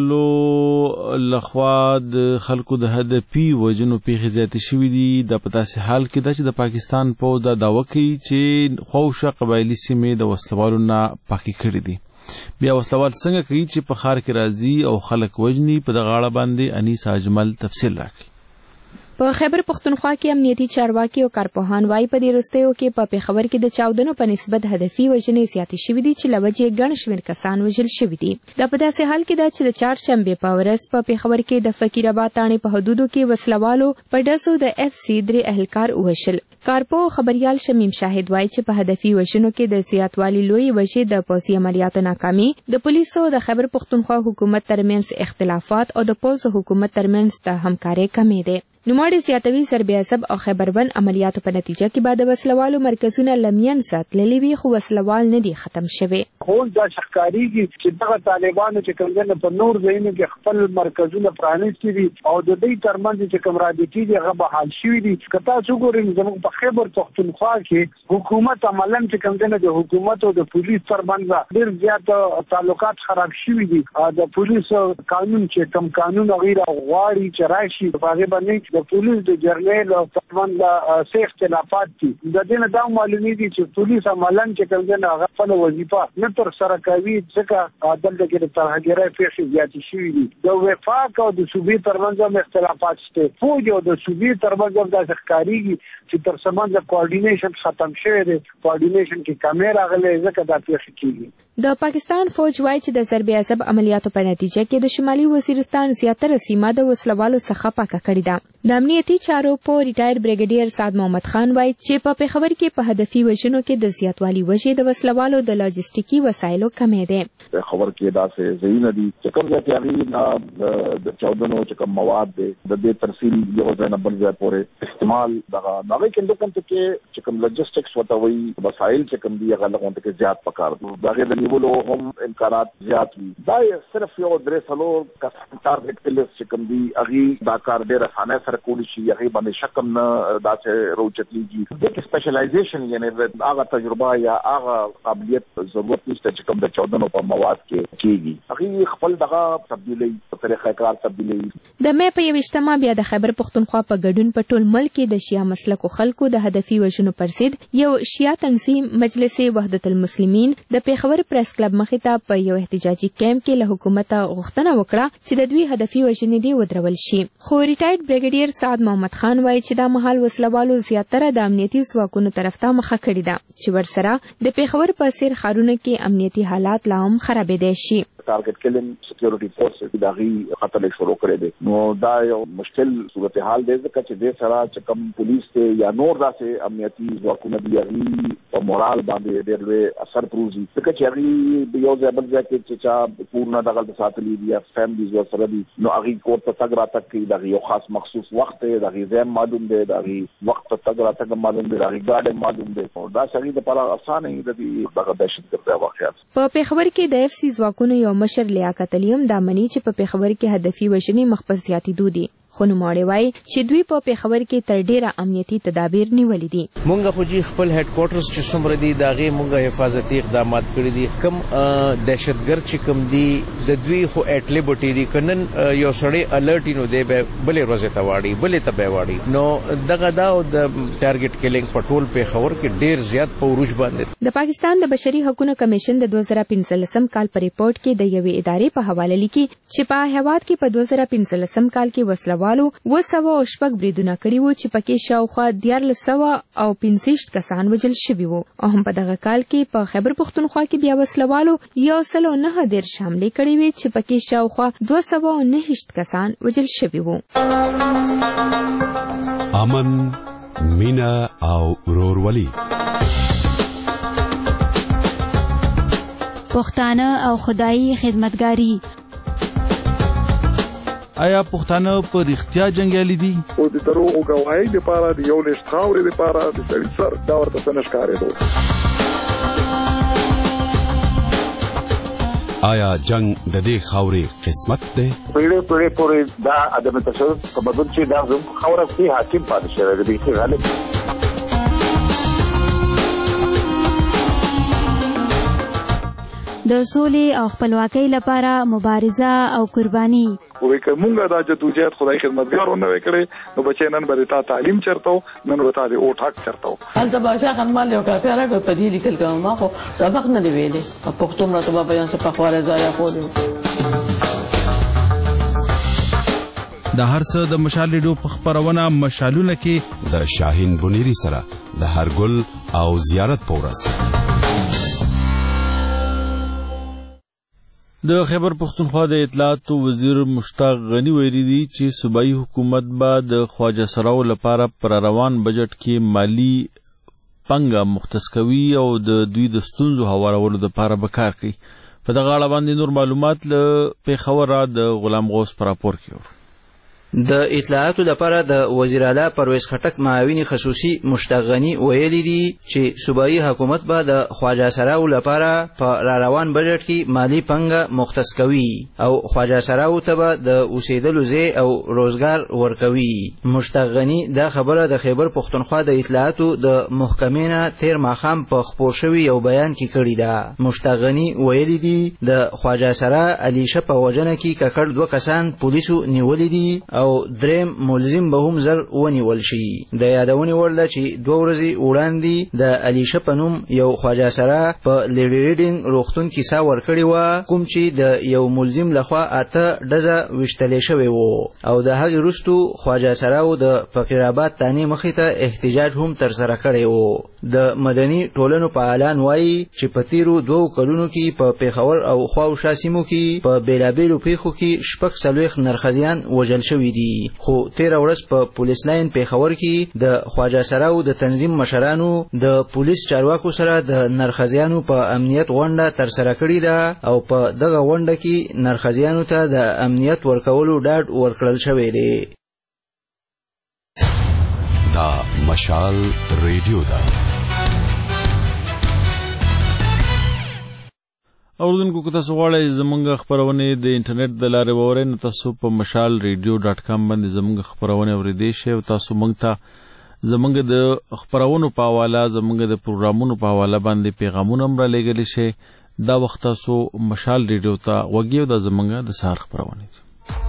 وسلوالو لخوا د خلکو د هدفي وژنو پیښې زیاتې شوي دي. دا په داسې حال کې ده چې د پاکستان پوځ دا دعوه کوي چې خوشه قبایلي سیمې د وسلوالو نه پاکې کړي دي. بیا وسلوال څنګه کوي چې په ښار کې راځي او خلک وژني؟ په دغه اړه باندې انیس اجمل تفصیل راکړي. په خیبر پښتونخوا کې امنیتي چارواکي او کارپوهان وايي په دې وروستیو کې په پیښور کې د چاودنو په نسبت هدفي وژنې زیاتې شوې دي چې له وجې ګڼ شمېر کسان وژل شوي دي. دا په داسې حال کې ده چې د چهارشنبې په ورځ په پیښور کې د فقیرآباد تاڼې په حدودو کې وسلوالو په ډزو د FC 3 اهلکار ووژل. کارپو خبريال شمیم شاهد وايي چې په هدفي وژنو کې د زیاتوالي لوی وجې د پوځي عملیاتو ناکامي، د پولیسو د خیبر پښتونخوا حکومت ترمنځ اختلافات او د پوځ حکومت ترمنځ د همکارۍ کمی ده. نوموړي زیاتوي ضرب عصب او خیبربند عملیاتو په نتیجه کې بعد وسلوالو مرکزونه لمین ساتللي وي خو وسلوال نه دي ختم شوي. خو دا ښکارېږي چې دغه طالبانو چې کوم ځای په نور ځایونو کې خپل مرکزونه پرانیستي دي او د دې ترمنځ چې کوم رابطې دي هغه بحال شوي دي. که تاسو ګورئ زموږ په خیبر پښتونخوا کې حکومت عملاً چې کوم ځای د حکومت او د پولیس ترمنځ ډېر زیات تعلقات خراب شوي دي. د پولیس قانون چې کوم قانون غیر غواړي چې راشي په هغه باندې د پولیس د جرنیل او ترمنځ څه اختلافات دي. د دې نه دا معلومیږي چې پولیس عملاً چې کوم ځای هغه خپل وظیفه نه تر سره کوي ځکه عدالت کې د ترهګرۍ پیښې زیاتې شوي دي. د وفاق او د صوبې ترمنځ هم اختلافات شته. فوج او د صوبې ترمنځ هم داسې ښکارېږي چې تر څه منځه کوارډینیشن ختم شوی دی. کوارډینیشن کې کمې راغلی ځکه دا پیښې کېږي. د پاکستان فوج وايي چې د ضرب عصب عملیاتو په نتیجه کې د شمالي وزیرستان زیاتره سیمه د وسلوالو څخه پاکه کړې ده. د امنیتي چارو په ریټایر بریګیډیر سعد محمد خان وايي چې په پیښور کې په هدفي وژنو کې د زیاتوالي وجې د وسلوالو د لاجستیکي وسایلو کمی دی. پیښور کې داسې ځایونه دي چې کوم ځای کې هغې د چاودنو چې کوم مواد دی د دې ترسیل یو ځای نه بل ځای پورې استعمال دغه هغې کې دومره چې کوم لاجسټکس ورته وایي وسایل چې کوم دي هغه لغونته کې زیات پکار دي. د هغې د نیولو هم امکانات زیات وي. دا صرف یو 3-4 کسان ټارګټ کلس چې کوم دي هغې دا کار ډېر اسانه سره کولی شي. هغې باندې شک هم نه داسې راوچتېږي. دې کې سپیشلایزیشن یعنې هغه تجربه یا هغه قابلیت ضرورت نشته چې کوم د چاودنو په مواد کې کېږي. هغې خپل دغه تبدیلوي په طریقه کار تبدیلوي. د مې په 21 بیا د خیبر پښتونخوا په ګډون په ټول ملک کې د شیعه مسلکو خلکو د هدفي وژنو پر ضد یو شیعه تنظیم مجلس وحدت المسلمین د پیښور پریس کلب مخې ته په یو احتجاجي کیمپ کې له حکومته غوښتنه وکړه چې د دوی هدفي وژنې دې ودرول شي. خو ریټایرډ بریګیډیر سعد محمد خان وايي چې دا مهال وسلوالو زیاتره د امنیتي ځواکونو طرف ته مخه کړې ده چې ورسره د پیښور په څېر ښارونو کې امنیتي حالات لا هم خرابېدای شي. ټارګټ کلینګ سکیورټي فورسز دغه قتل شروع کړی دی. نو دا یو مشکل صورتحال دی ځکه چې د سره چې کوم پولیس ته یا نور داسې امنیتي ځواکونه دي هغه په مورال باندې ډېر لوی اثر پروزي ځکه چې هغه یو ځای بل ځای کې چې چا پورنه دغه ساتلي دي یا فیملیز ورسره دي نو هغه کور ته تګ راتګ کوي دغه یو خاص مخصوص وخت دی دغه ځای معلوم دی دغه وخت ته تګ راتګ معلوم دی دغه ګاډي معلوم دی او دا سړي د لپاره اسانه دی دغه دهشتګرد واقعیت. په پیښور کې د اف سی ځواکونو یو مشر لیاقت علیم دا مني چې په پیښور کې هدفي وژنې مخ په زیاتېدو دي خو نوموړی وایي چې دوی په پیښور کې تر ډیره امنیتي تدابیر نیولي دي. مونږ په خپل هډ کوارټرز چې څومره دي د هغې مونږ حفاظتي اقدامات کړي دي. کوم دهشتګرد چې کوم دي د دوی خو ایټ لیبرټي دي که نن یو سړی الرټ نو دی به بلې ورځې ته واړي بلې ته به واړي نو دغه دا او د ټارګټ کلینګ په ټول پیښور کې ډیر زیات په عروج باندې. د پاکستان د بشري حقوقو کمیشن د 2015 کال په ریپورت کې د یوې ادارې په حواله لیکي چې په هیواد کې په 2015 کال کې وسلوالو 206 بریدونه کړي وو چې پکې شاوخوا 1465 کسان وژل شوي وو او هم په دغه کال کې په خیبر پختونخوا کې بیا وسلوالو 109 حملې کړي وي چې پکې شاوخوا 209 کسان وژل شوي وو. امن مینا او ورورولي پښتانه او خدایي خدمتګاری. آیا پښتانه په رښتیا جنگیالي دي؟ او د دروغو ګواهۍ لپاره د یو لښت خاورې لپاره د سړي سر دا ورته څه نه ښکارېدو. آیا جنگ د دې خاورې قسمت دی؟ پیړۍ پورې دا عدم تشدد تمدن چې دا زموږ خاوره کې حاکم پاتې شوی دی بیخي غالب. د سولې او خپلواکۍ لپاره مبارزه او قرباني. وای که مونږه دا جدوجہد خدای خدمتګار ونه وکړي نو بچی نن به تا تعلیم چرته نن به تا د اوټ حق چرته. هلته بادشاه خانمان یو کافي راغی په دې لیکل کوم ما خو سبق نه دی ویلي په پښتو مړه ته بیان څه په خواره ځای خو د هر څه د مشال ریډیو په خبرونه مشالونه کې د شاهین بنيري سره د هرګل او زیارت پورس. د خیبر پختونخوا د اطلاعات وزیر مشتاق غنی ویلي دي چې صوبایي حکومت به د خواجه سراو لپاره پر روان بجټ کې مالی پنګه مختص کوي او د دوی د ستونزو هوارولو لپاره به کار کوي. په دغه اړه باندې نور معلومات له پیښور د غلام غوث پر راپور کې د اطلاعاتو لپاره د وزیر اعلی پرویز خټک معاون خصوصي مشتاق غنی ویلي دي چې صوبایي حکومت به د خواجه سراو لپاره په روان بجټ کې مالی پنګه مختص کوي او خواجه سراو ته به د اوسېدلو ځای او روزګار ورکوي. مشتاق غنی دا خبره د خیبر پختونخوا د اطلاعاتو د محکمې نه تیر ماښام په خپور شوي یو بیان کې کړې ده. مشتاق غنی ویلي دي د خواجه سرا علیشه په وژنه کې ککړ 2 کسان پولیسو نیولي دي او دریم ملزم به هم زر ونیول شي. د یادونې وړ ده چې 2 ورځې وړاندې د علیشه په نوم یو خواجه سرا په لیډي ریډینګ روغتون کې سا ورکړې وه کوم چې د یو ملزم لخوا 8 ډزه ویشتلې شوې وو او د هغې وروستو خواجه سراو د فقیرآباد تانې مخې ته احتجاج هم ترسره کړی وو. د مدني ټولنو فعالان وایي چې په تیرو 2 کلونو کې په پیښور او خواوشا سیمو کې په بیلابیلو پیښو کې 46 نرخزیان وژل شوي دي. خو تیر ورځ په پولیس لاین پیښور کې د خواجه سراو د تنظیم مشرانو د پولیس چارواکو سره د نرخزیانو په امنیت غونډه ترسره کړې ده او په دغه غونډه کې نرخزیانو ته د امنیت ورکولو ډاډ ورکړل شوی دی. دا مشال ریډیو ده. اوردونکو که تاسو غواړئ زمونږ خپرونې د انټرنیټ د لارې واورئ نو تاسو په mashalradio.com باندې زمونږ خپرونې اورېدی شئ او تاسو موږ ته زمونږ د خپرونو په حواله زمونږ د پروګرامونو په حواله باندې پیغامونه هم رالیږلی شئ. دا وخت تاسو مشال ریډیو ته غوږ یو دا زمونږ د سهار خپرونې دي.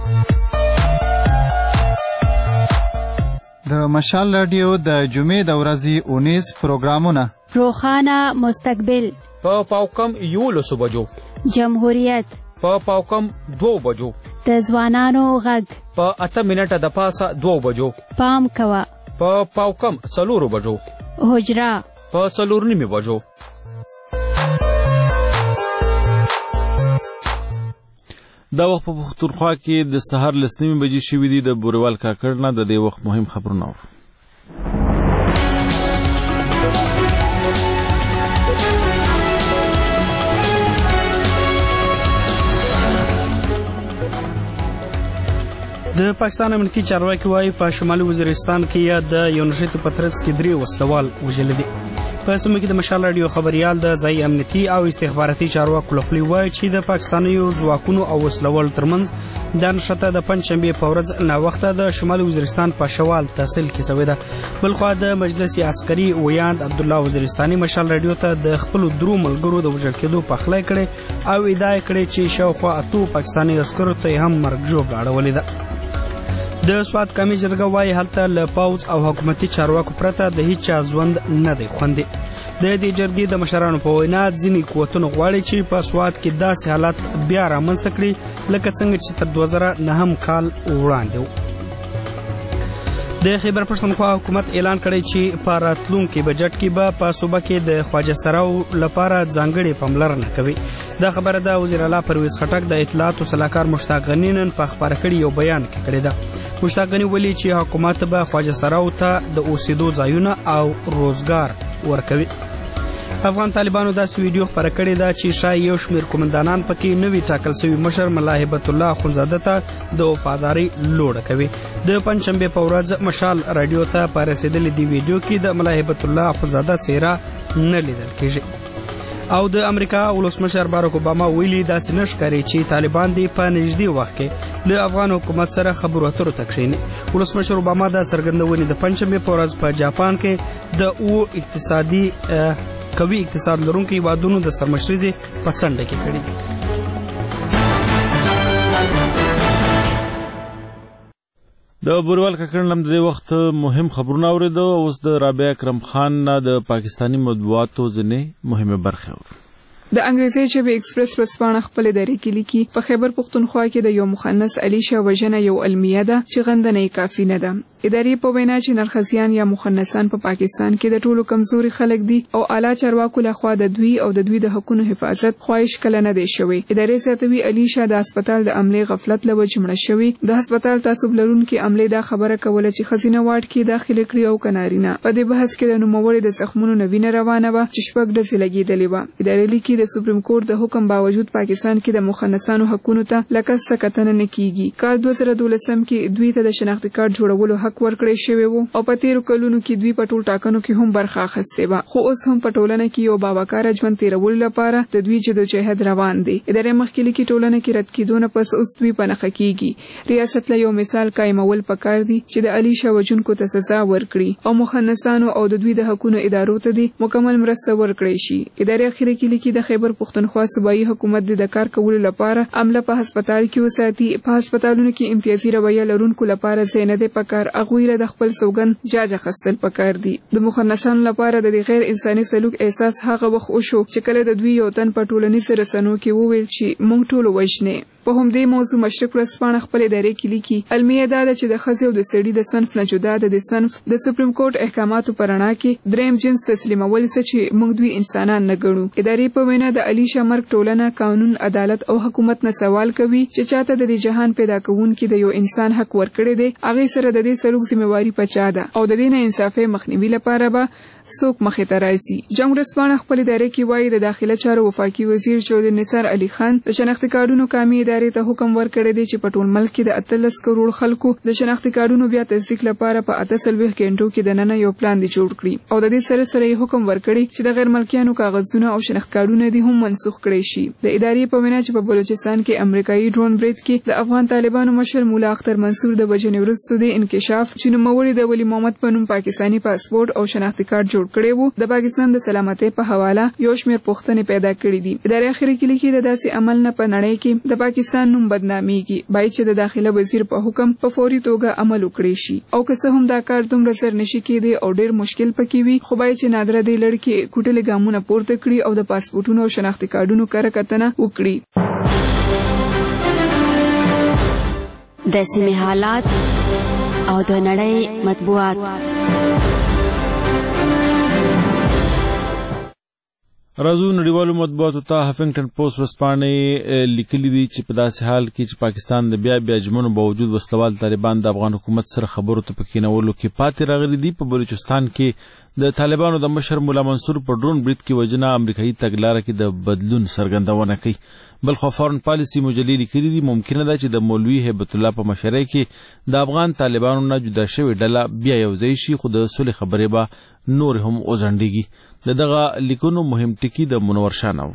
د مشال رادیو د جمعې د ورځې 19 پروګرامونه روخانه مستقبل په پاوکم 11 بجو جمهوریت په پاوکم 2 بجو د ځوانانو غږ په 8 منټه د پاسه 2 بجو پام کوا په پاوکم 4 بجو حجرا په 4 بجو دا وخت په پښتونخوا کې د سهار 9 بجې شوي دي. د بوریوال کاکړ نه د دې وخت مهم خبرونه اورو. د پاکستان امنیتي چارواکي وايي په شمالي وزیرستان کې یا د یو نشریت په ترڅ کې 3 وسلوال وژل دي. په سیمه کې د مشال رادیو خبريال د ځای امنیتي او استخباراتي چارواکو لخوا وایي چې د پاکستانیو ځواکونو او وسلوال ترمنځ د نشته د پنځشنبه په ورځ نا وخته د شمالي وزیرستان په شوال تحصیل کې شوې ده. بلخو د مجلس عسکري ویاند عبد الله وزیرستاني مشال رادیو ته د خپل درو ملګرو د وژل کېدو په خلای کړي او ادعا کړې چې شاوخوا 8 پاکستاني عسکرو ته هم مرګ جوړ اړولې ده. د سواد کمی جرګه وايي هلته له پاوز او حکومتي چارواکو پرته د هیڅ ژوند نه دی خوندي. د دې جرګې د مشرانو په وینا ځینې قوتونه غواړي چې په سواد کې داسې حالات بیا رامنځته کړي لکه څنګه چې تر 2009 کال وړاندې و. د خیبر پښتونخوا حکومت اعلان کړی چې په راتلونکي بجټ کې به په صوبه کې د خواجه سراو لپاره ځانګړې پاملرنه کوي. دا خبره د وزیر اعلی پرویز خټک د اطلاعات او سلاکار مشتاق غنی نن په خبره کړي یو بیان کې کړی ده. مشتاق غنی ویلي چې حکومت به خواجه سراو ته د اوسېدو ځایونه او روزګار ورکوي. افغان طالبانو داسې ویډیو خپره کړې ده چې شاید یو شمېر قومندانان پکې نوي ټاکل شوي مشر ملا هیبت الله اخندزاده ته د وفادارۍ لوړه کوي. د پنځشنبې په ورځ مشال رادیو ته په رسېدلې دې ویډیو کې د ملا هیبت الله اخندزاده څېره نه لیدل کېږي. او د امریکا ولسمشر باراک اوباما ویلي داسې نه ښکاري چې طالبان دې په نږدې وخت کې له افغان حکومت سره خبرو اترو ته کښېني. ولسمشر اوباما دا څرګندونې د پنځشنبې په ورځ په جاپان کې د اقتصادي قوي اقتصاد لرونکو هیوادونو د سرمشرۍ په څنډه کې کړي دي. د بوریوال کاکړ نم د وخت مهم خبرونه اوریدو. اوس د رابعه اکرم خان نه د پاکستانی مطبوعاتو ځینې مهمه برخې اورو. د انګریزي ژبې ایکسپریس ورځپاڼه خپل ادارې کې لیکي په خیبر پښتونخوا کې د یو مخنث علیشه وژنه یو المیه ده چې غندنه کافي نه ده. ادارې په وینا چې نرخزیان یا مخنثان په پاکستان کې د ټولو کمزوري خلک دي او اعلی چارواکو لخوا د دوی او د دوی د حقوقو حفاظت خواهش کله نه دی شوی. ادارې ساتوي علیشه د هسپتال د عملې غفلت له وجې مړه شوی. د هسپتال تعصب لرونکي عملې دا خبره کوله چې خزینه واټ کې داخله کړی او کنارینه. په دې بحث کې د نوموړي د زخمونو نوینه روانه و چې شپږ ډزې لګېدلې و. ادارې لیکي د سپریم کورټ د حکم باوجود پاکستان کې د مخنثانو حقوقو ته لکه څه کتنه نه کیږي. کال 2012 کې دوی ته د شناختی کارت جوړولو حق ورکړی شوی و او په تیرو کلونو کې دوی په ټول ټاکنو کې هم برخه اخیستې وه. خو اوس هم په ټولنه کې یو باوقاره ژوند تیرولو لپاره د دوی جدوجهد روان دی. ادارې مخکې لیکي ټولنه کې رد کېدو نه پس اوس دوی په نښه کیږي. ریاست له یو مثال قایمول پکار دي چې د علیشه وژونکو ته سزا ورکړي او مخنثانو او د دوی د حقوقو ادارو ته دي مکمل مرسته ورکړي شي. ادارې اخیری کې لیکي د خیبر پښتونخوا صوبایي حکومت د کار کولو لپاره عمله په هسپتال کې وساتي. په هسپتالونو کې امتیازي رویه لرونکو لپاره زینده پکار اغویره د خپل سوګند جاج اخیستل پکار دي. د مخنثانو لپاره د غیر انساني سلوک احساس هغه وخت وشو چې کله د دوی یو تن په ټولنیزو رسنیو کې وویل چې موږ ټول وژنې. په همدې موضوع مشرق ورځپاڼه خپل ادارې کې لیکي المیه دا ده چې د ښځې او د سړي د صنف نه جدا د صنف د سپریم کورټ احکاماتو په رڼا کې دریم جنس تسلیمول څه چې موږ دوی انسانان نه ګڼو. ادارې په وینا د علیشه مرګ ټولنه قانون عدالت او حکومت نه سوال کوي چې چاته د دې جهان پیدا کوونکي د یو انسان حق ورکړي دي هغه سره د دې سلوک ذمہواری پچا ده او د دې نه انصافي مخنیوي لپاره به څوک مخې ته راځي. جنگ ورځپاڼه خپل ادارې کې وایي د داخله چارو وفاقي وزیر چودري نثار علي خان د شناختی کارډونو قومي ادارې ته حکم ورکړی دی چې په ټول ملک کې د 13 کروڑ خلکو د شناختی کارډونو بیا تصدیق لپاره په 48 غنټو کې د نن یو پلان دی جوړ کړي او د دې سره سره یې حکم ورکړی چې د غیر ملکیانو کاغذونه او شناخت کارډونه دي هم منسوخ کړي شي. د ادارې په وینا چې په بلوچستان کې امریکایي ډرون برید کې د افغان طالبانو مشر مولا اختر منصور د وژنې وروسته د انکشاف چې نوموړي د ولی محمد په نوم پاکستانی پاسپورت او شناختی کارت جوړ کړی وو د پاکستان د سلامتۍ په حواله یو شمېر پوښتنې پیدا کړې دي. ادارې اخیری کې لیکي د داسې عمل نه په نړۍ کې د پاکستان نوم بدناميږي باید چې د داخله وزیر په حکم په فوري توګه عمل وکړي شي او که څه هم دا کار دومره سر نشي کېدی او ډېر مشکل پکې وي خو باید چې نادره دی لړکې کوټلې ګامونه پورته کړي او د پاسپورتونو او شناختی کارډونو کره کتنه وکړي. د سیمې حالات او د نړۍ مطبوعات. راځو نړیوالو مطبوعاتو ته هفنګټن پوسټ ورځپاڼې لیکلي دي چې په داسې حال کې چې پاکستان د بیا ژمنو باوجود وسلوال طالبان د افغان حکومت سره خبرو ته په کېنولو کې پاتې راغلي دي. په بلوچستان کې د طالبانو د مشر مولا منصور په ډرون برید کې وژنه امریکایي تګلاره کې د بدلون څرګندونه کوي. بلخو فارن پالیسي مجلې لیکلي دي ممکنه ده چې د مولوي هیبت الله په مشرۍ کې د افغان طالبانو نه جدا شوې ډله بیا یوځای شي، خو د صلح خبرې به نور هم وځنډېږي. دغه لیکونو مهم ټکي د منور شاه نور.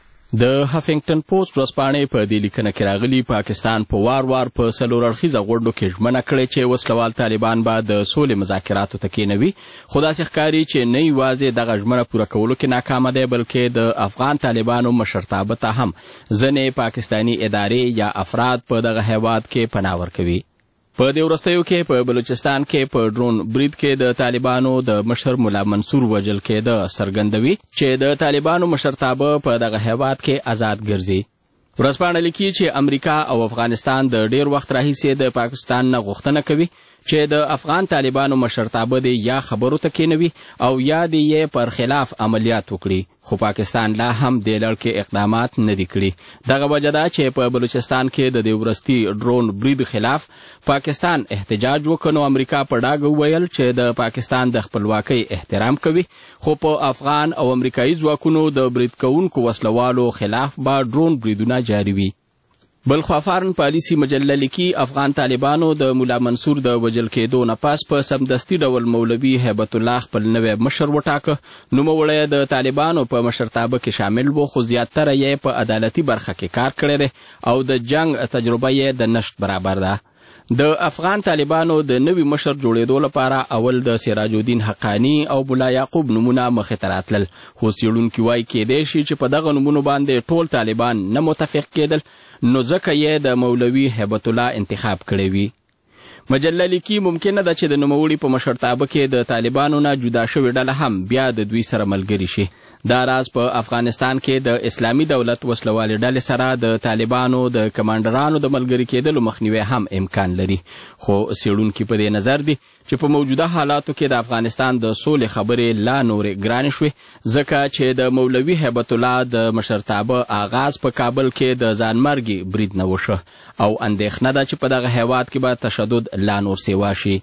د هفنګټن پوسټ ورځپاڼې په دې لیکنه کې راغلي پاکستان په وار په څلور اړخیزه غونډو کې ژمنه کړې چې وسلوال طالبان به د سولې مذاکراتو ته کېنوي، خو داسې ښکاري چې نه یوازې دغه ژمنه پوره کولو کې ناکامه دی بلکې د افغان طالبانو مشرتابه ته هم ځینې پاکستاني ادارې یا افراد په دغه هیواد کې پناه ورکوي. په دې وروستیو کې په بلوچستان کې په ډرون برید کې د طالبانو د مشر مولا منصور وژل کېده څرګندوي چې د طالبانو مشرتابه په دغه هیواد کې آزاد ګرځي. ورځپاڼه لیکي چې امریکا او افغانستان د ډیر وخت راهیسې د پاکستان نه غوښتنه کوي چې د افغان طالبانو مشرتابه دې یا خبرو ته کېنوي او یا دې یې پر خلاف عملیات وکړي، خو پاکستان لا هم دې لړ کې اقدامات نه دي کړي. دغه وجه ده چې په بلوچستان کې د دې وروستي ډرون برید خلاف پاکستان احتجاج وکړ. امریکا په ډاګه وویل چې د پاکستان د خپلواکۍ احترام کوي، خو په افغان او امریکایي ځواکونو د برید کوونکو وسلوالو خلاف به ډرون بریدونه جاري وي. بلخو فارن پالیسي مجله لیکي افغان طالبانو د مولا منصور د وژل کېدو نه پس په سمدستي ډول مولوي هیبت الله خپل نوی مشر وټاکه. نوموړی د طالبانو په مشرتابه کې شامل و، خو زیاتره یې په عدالتي برخه کې کار کړی دی او د جنگ تجربه یې د نشت برابر ده. د افغان طالبانو د نوي مشر جوړېدو لپاره اول د سراج الدین حقانی او مولا یعقوب نومونه مخې ته راتلل، خو څېړونکي وایي کېدای شي چې په دغه نومونو باندې ټول طالبان نه متفق کېدل، نو ځکه یې د مولوي هیبت الله انتخاب کړی وي. مجله لیکي ممکنه ده چې د نوموړي په مشرتابه کې د طالبانو نه جدا شوې ډله هم بیا د دوی سره ملګري شي. دا راز په افغانستان کې د اسلامي دولت وسلوالې ډلې سره د طالبانو د کمانډرانو د ملګري کېدلو مخنیوی هم امکان لري، خو څېړونکي په دې نظر دي چې په موجوده حالاتو کې د افغانستان د سولې خبرې لا نورې ګرانې شوې، ځکه چې د مولوي هیبت الله د مشرتابه آغاز په کابل کې د ځانمرګي برید نه وشه او اندېښنه ده چې په دغه هیواد کې به تشدد لا نور سیوا شي.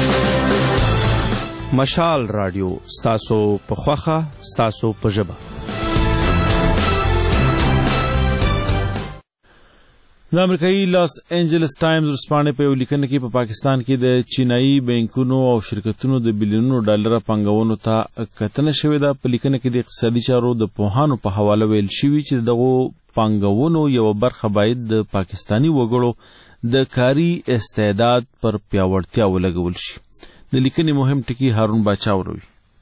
مشال رادیو ستاسو په خوښه ستاسو په ژبه. د امریکایي لاس انجلس ټایمز ورځپاڼې په یو لیکنه کې په پاکستان کې د چینایي بانکونو او شرکتونو د بلیونونو ډالره پانګونو ته کتنه شوې ده. په لیکنه کې د اقتصادي چارو د پوهانو په حواله ویل شوي چې دغو پانګونو یوه برخه باید د پاکستاني وګړو د کاري استعداد پر پیاوړتیا ولګول شي. د لیکنې مهم ټکي هارون باچا وروي.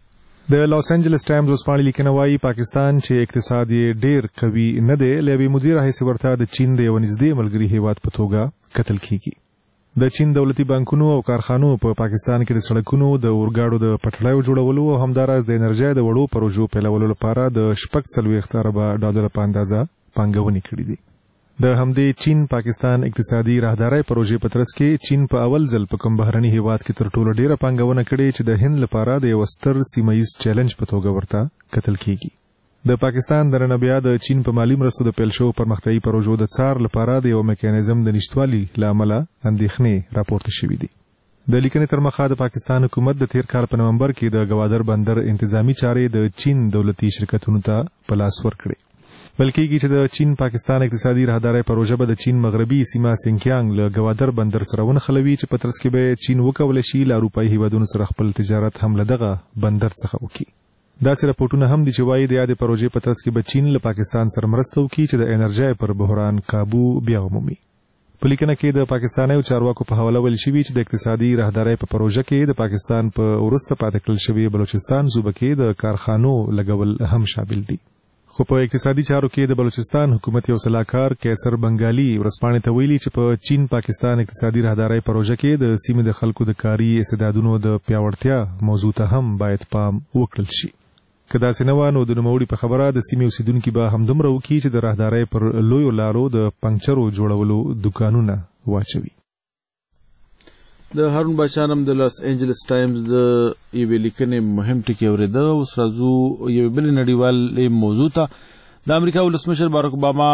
د لاس انجلس ټایمز ورځپاڼې لیکنه وایي پاکستان چې اقتصاد یې ډیر قوي نه دی، له یوې مودې راهیسې ورته د چین د یوه نږدې ملګري هیواد په توګه کتل کیږي. د چین دولتي بانکونو او کارخانو په پاکستان کې د سړکونو د اورګاډو د پټلایو جوړولو او همداراز د انرژۍ د وړو پروژو پیلولو لپاره د 40 اربه ډالر په اندازه پانګونې کړې دي. د همدې چین پاکستان اقتصادي راهدارۍ پروژې په ترڅ کې چین په اول ځل په کوم بهرني هیواد کې تر ټولو ډیره پانګونه کړې چې د هند لپاره د یو ستر سیمه ییز چیلنج په توګه ورته کتل کیږي. د پاکستان درنه بیا د چین په مالی مرستو د پیل شوو پرمختیایي پروژو د څار لپاره د یو میکانیزم د نشتوالي له امله اندېښنې راپورته شوې دي. د لیکنې تر مخه د پاکستان حکومت د تیر کال په نومبر کې د ګوادر بندر انتظامی چارې د چین دولتي شرکتونو ته په لاس ورکړې. بلکې چې د چین پاکستان اقتصادي راهدارۍ پروژه به د چین مغربي سیمه سینکیانګ له ګوادر بندر سره ونښلوي چې په ترڅ کې به چین وکولی شي له اروپایي هیوادونو سره خپل تجارت هم له دغه بندر څخه وکړي. داسې راپورټونه هم دي چې وایي د یادې پروژې په ترڅ کې به چین له پاکستان سره مرسته وکړي چې د انرژۍ پر بحران قابو بیا ومومي. په لیکنه کې د پاکستانیو چارواکو په حواله ویل شوي چې د اقتصادي راهدارۍ په پروژه کې د پاکستان په وروسته پاتې کړل شوي بلوچستان صوبه کې د کارخانو لګول هم شامل دي. خو په اقتصادي چارو کې د بلوچستان حکومت یو سلاکار کیسر بنگالي ورځپاڼې ته ویلي چې په چین پاکستان اقتصادي راهدارۍ پروژه کې د سیمې د خلکو د کاري استعدادونو د پیاوړتیا موضوع ته هم باید پام وکړل شي. که داسې نه وه نو د نوموړي په خبره د سیمې اوسیدونکي به همدومره وکړي چې د راهدارۍ پر لویو لارو د پنکچرو جوړولو دوکانونه واچوي. د هارون باچا نم د لاس انجلس ټایمز د یوې لیکنې مهم ټکي اورېده. اوس راځو یوې بلې نړیوالې موضوع ته. د امریکا ولسمشر باراک اوباما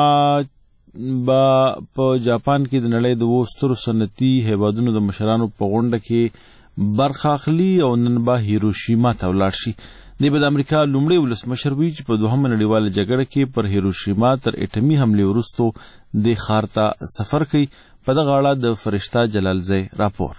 په جاپان کې د نړۍ د 2 سترو صنعتي هیوادونو د مشرانو په غونډه کې برخه اخلي او نن به هیروشیما ته ولاړ شي. دی به د امریکا لومړی ولسمشر وي چې په دوهمه نړیواله جګړه کې پر هیروشیما تر اټمي حملې وروستو دې ښار ته سفر کوي. په دغه اړه د فرشته جلالزی راپور.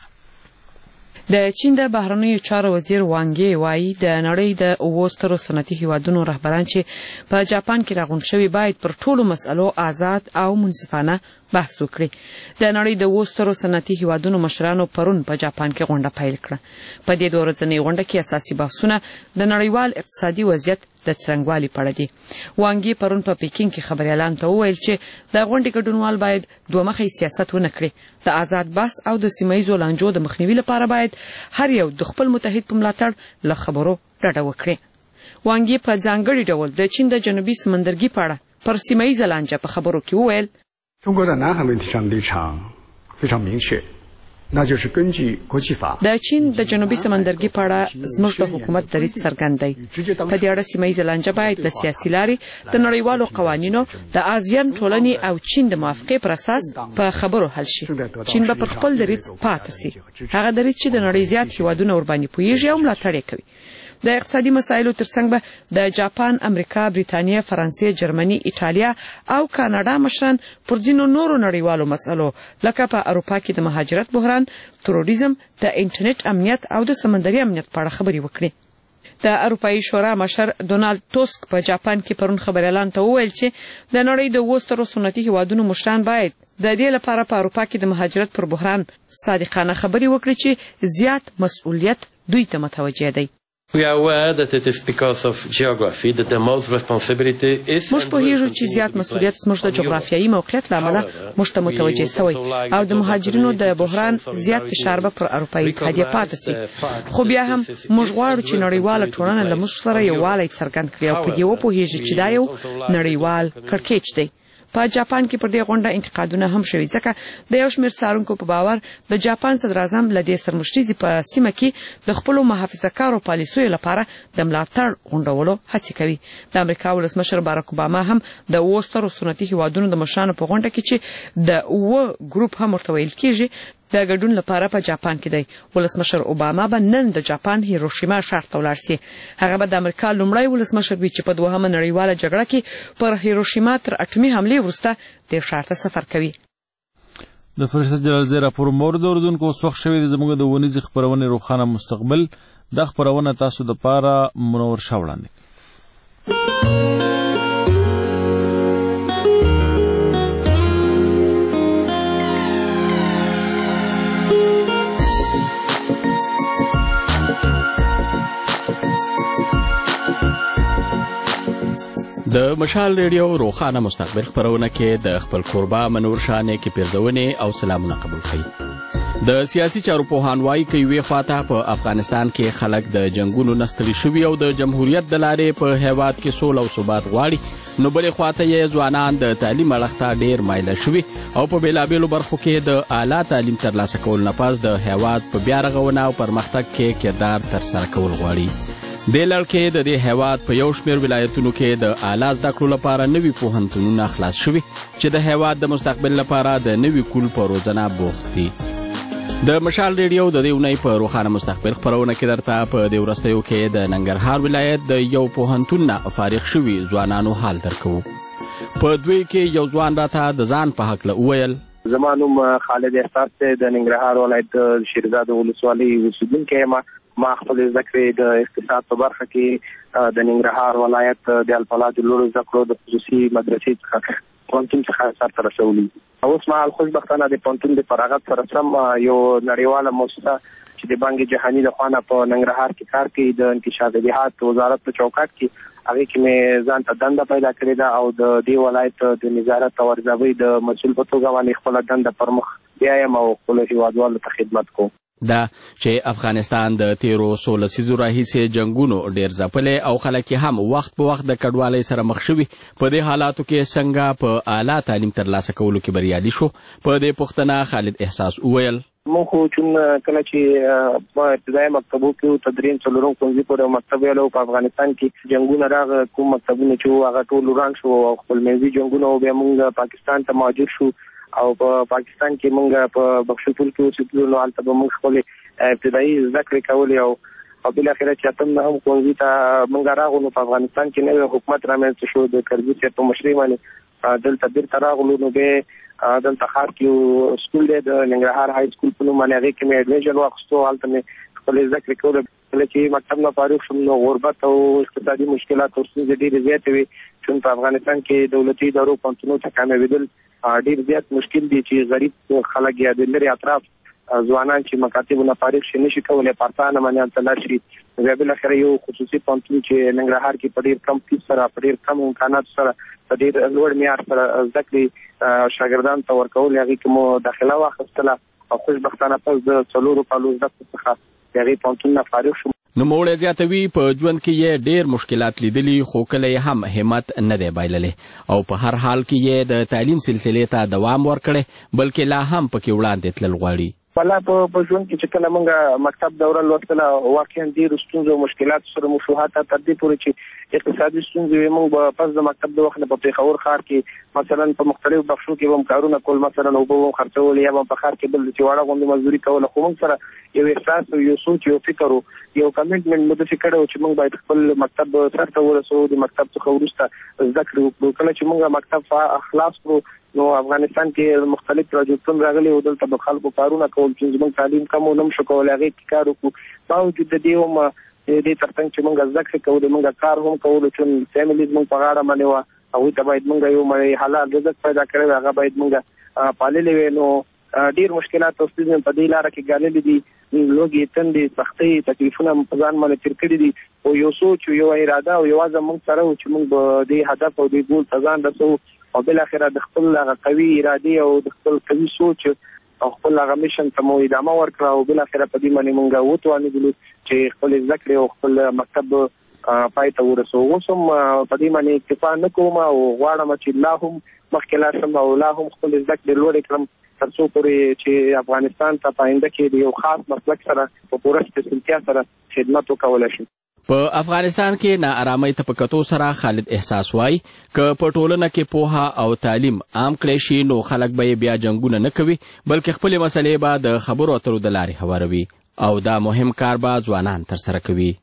د چین د بهرنیو چارو وزیر وانګي وایي د نړۍ د 2 سترو صنعتي هیوادونو رهبران چې په جاپان کې راغونډ شوي باید پر ټولو مسألو آزاد او منصفانه بحث وکړي. د نړۍ د 2 سترو صنعتي هیوادونو مشرانو پرون په جاپان کې غونډه پیل کړه. په دې 2 ورځنۍ غونډه کې اساسي بحثونه د نړیوال اقتصادي وضعیت د څرنګوالي په اړه دي. وانګي پرون په پیکینګ کې خبريالان ته وویل چې د غونډې ګډونوال باید دوه مخی سیاست ونه کړي. د آزاد بحث او د سیمایي لانجو د مخنیوي لپاره باید هر یو د خپل متحد په ملاتړ له خبرو ډډه وکړي. وانګي په ځانګړي ډول د چین د جنوبي سمندرګي په اړه پر سیمایي لانجه په خبرو کې وویل 中国在南海问题上立场非常明确，那就是根据国际法。 د چین د جنوبي سمندرګي په اړه زموږ د حکومت دریځ څرګند دی. په دې اړه سیمایي لانجه باید له سیاسي لارې د نړیوالو قوانینو د آسیان ټولنې او چین د موافقې پر اساس په خبرو حل شي. چین به پر خپل دریځ پاتې سي. هغه دریځ چې د نړۍ زیات هیوادونه ورباندې پوهیږي او ملاتړ یې کوي. د اقتصادي مسایلو ترڅنګ به د جاپان، امریکا، بریتانیا، فرانسې، جرمني، ایټالیا او کاناډا مشران پر ځینو نورو نړیوالو مسألو لکه په اروپا کې د مهاجرت بحران، تروریزم، د انټرنیټ امنیت او د سمندري امنیت په اړه خبرې وکړي. د اروپایي شورا مشر ډونالد توسک په جاپان کې پرون خبريالان ته وویل چې د نړۍ د 2 سترو صنعتي هیوادونو مشران باید د دې لپاره په اروپا کې د مهاجرت پر بحران صادقانه خبرې وکړي چې زیات مسؤلیت دوی ته متوجه دی. We are aware that it is because of geography that the most responsibility is. موږ پوهیږو چې زیات مسؤلیت زموږ د جغرافیایي موقعیت له امله موږ ته متوجه شوی او د مهاجرینو د بحران زیات فشار به پر اروپایي اتحادیه پاتې سي. خو بیا هم موږ غواړو چې نړیواله ټولنه له موږ سره یووالی څرګند کړي او په دې وپوهیږي چې دا یو نړیوال کړکېچ دی. په جاپان کې پر دې غونډه انتقادونه هم شوي ځکه د یو شمېر څارونکو په باور د جاپان صدر اعظم له دې سرمشریزې په سیمه کې د خپلو محافظه‌کارو پالیسیو لپاره د ملاتړ غونډولو هڅې کوي. د امریکا ولسمشر باراک اوباما هم د 2 سترو صنعتي هیوادونو د مشرانو په غونډه کې چې د ګروپ هم ورته ویل کېږي د ګډون لپاره په جاپان کې دی. ولسمشر اوباما به نن د جاپان هیروشیما ښار ته ولاړ سي. هغه به د امریکا لومړی ولسمشر وي چې په 2مه نړیواله جګړه کې پر هیروشیما تر اټومي حملې وروسته د ښار ته سفر کوي. د فرشته جلالزی راپور مورد اوردونکو اوس وخت شوی د زموږ د ونیزې خپرونې روښانه مستقبل. دا خپرونه تاسو د پاره منور شاه وړاندې. د مشال ریډیو روښانه مستقبل خپرونه کې د خپل کوربه منور شاه نیکې پیرزونې او سلامونه قبول کړئ. د سیاسي چارو پوهان وایي که یوې خواته په افغانستان کې خلک د جنګونو نه ستړي شوي او د جمهوریت د لارې په هیواد کې سوله او ثبات غواړي، نو بلې خواته یې ځوانان د تعلیم اړخ ته ډېر مایله شوي او په بېلابېلو برخو کې د اعلی تعلیم ترلاسه کولو نه پس د هیواد په بیا رغونه او پرمختګ کې کردار ترسره کول غواړي. دې لړ کې د دې هیواد په یو شمېر ولایتونو کې د اعلی زده کړو لپاره نوي پوهنتونونه خلاص شوي چې د هیواد د مستقبل لپاره د نوي کول په روزنه بوخت دي. د مشال ریډیو د دې اونۍ په روښانه مستقبل خپرونه کې درته په دې وروستیو کې د ننګرهار ولایت د یو پوهنتون نه فارغ شوي ځوانانو حال درکوو. په دوی کې یو ځوان راته د ځان په هکله وویل. زما نوم خالد احساس دی، د ننګرهار ولایت د شیرزاد ولسوالۍ اوسېدونکی یم. ما خپل زده کړې د اقتصاد په برخه کې د ننګرهار ولایت د الفلاح د لوړو زده کړو د خصوصي مدرسې څخه پوهنتون څخه سرته رسولي. اوس مهال خوشبختانه د پوهنتون د فراغت سره سم یو نړیواله موسسه چې د بانک جهاني د خوا نه په ننګرهار کې کار کوي، د انکشاف الجهات وزارت په چوکاټ کې هغې کې مې ځان ته دنده پیدا کړې ده او د دې ولایت د نظارت او ارزیابۍ د مسؤل په توګه باندې خپله دنده پر مخ بیایم او خپلو هیوادوالو ته خدمت کوم. دا چې افغانستان د تیرو 16 لسیزو راهیسې جنګونو ډېر ځپلی او خلک هم وخت په وخت د کډوالۍ سره مخ شوي، په دې حالاتو کې څنګه په اعلی تعلیم ترلاسه کولو کې بریالي شو؟ په دې پوښتنه خالد احساس وویل. مونږ خو چې کله چې په ابتدایي مکتبو کې تدریم څلورم ښوونځي پورې مکتب ویلو په افغانستان کې جنګونه راغله کوم مکتبونه چې هغه ټول وران شو او خپلمنځي جنګونه او بیا مونږ پاکستان ته مهاجر شو او په پاکستان کې مونږ په بخشپور کې اوسېدلو نو هلته به مونږ خپلې ابتدایي زده کړې کولې او بالاخره چې اتم نهم ښوونځي ته مونږ راغلو په افغانستان کې نوی حکومت رامنځته شو د کرزي صاحب په مشرۍ باندې دلته بیرته راغلو نو بیا دلته ښار کې یو سکول دی د ننګرهار های سکول په نوم باندې هغې کې مې اډمیشن واخیستو هلته مې خپلې زده کړې کولې کله چې مکتب نه فارغ شوم نو غربت او اقتصادي مشکلات او ستونزې ډېرې زیاتې وې چون په افغانستان کې دولتي ادارو پوهنتونونو ته کامیابېدل ډېر زیات مشکل دي چې غریب خلک یا د لرې اطراف ځوانان چې مکاتبو نه فارغ شي نشي کولی پارتانه باندې هلته لاړ شي بیا بالاخره یو خصوصي پوهنتون چې ننګرهار کې په ډېر کم فیس سره په ډېر کم امکاناتو سره په ډېر لوړ معیار سره زده کړې شاګردانو ته ورکول هغې کې مو داخله واخیستله او خوشبختانه پس د 4 کالو زده کړو څخه د هغې پوهنتون نه فارغ شوم. نوموړی زیاتوي په ژوند کې یې ډېر مشکلات لیدلي خو کله یې هم همت نه دی بایللی او په هر حال کې یې د تعلیم سلسلې ته دوام ورکړی بلکې لا هم پکې وړاندې تلل غواړي. بله په ژوند کې چې کله موږ مکتب دوره لوستله واقعا ډېرو ستونزو او مشکلاتو سره مو شو حتی تر دې پورې چې اقتصادي ستونزې وې موږ به پس د مکتب د وخت نه په پېښور ښار کې مثلا په مختلفو بخشو کې به هم کارونه کول مثلا اوبه به هم خرڅول یا به په ښار کې بل چې واړه غوندې مزدوري کوله خو موږ سره یو احساس او یو سوچ یو فکر یو کمیټمنټ مو داسې کړی و چې موږ باید خپل مکتب سر ته ورسوو د مکتب څخه وروسته زده کړې وکړو کله چې موږ مکتب خلاص کړو نو افغانستان کې مختلف پروجیکټونه راغلي او دلته به خلکو کارونه کول چې زموږ تعلیم کم و نه هم شو کولی هغې کې کار وکړو باوجود د دې هم دې تر څنګ چې موږ زده کړې کولې موږ کار هم کولو چې فیملي زموږ په غاړه باندې وه هغوی ته باید موږ یو حلال رزق پیدا کړی وی هغه باید موږ پاللی وی نو ډېر مشکلات او ستونزې په دې لاره کې ګاللې دي لوږې تندې سختۍ تکلیفونه په ځان باندې تېر کړي دي او یو سوچ یو اراده او یو عزم موږ سره و چې موږ به دې هدف او دې ګول ته ځان رسوو او بالاخره د خپل هغه قوي ارادې او د خپل قوي سوچ او خپل هغه میشن ته مو ادامه ورکړه او بالاخره په دې باندې موږ وتوانېدلو چې خپل زده کړې او خپل مکتب پای ته ورسوو اوس هم په دې باندې اکتفا نه کوم او غواړم چې لا هم مخکې لاړ شم او لا هم خپل زده کړې لوړې کړم تر څو پورې چې افغانستان ته په آینده کې د یو خاص مسلک سره په پوره سپېڅلتیا سره خدمت وکولی شم. په افغانستان کې ناارامۍ ته په کتو سره خالد احساس وایي که په ټولنه کې پوهه او تعلیم عام کړی شي نو خلک به بیا جنګونه نه کوي بلکې خپلې مسلې به د خبرو اترو د لارې هواروي او دا مهم کار به ځوانان ترسره کوي.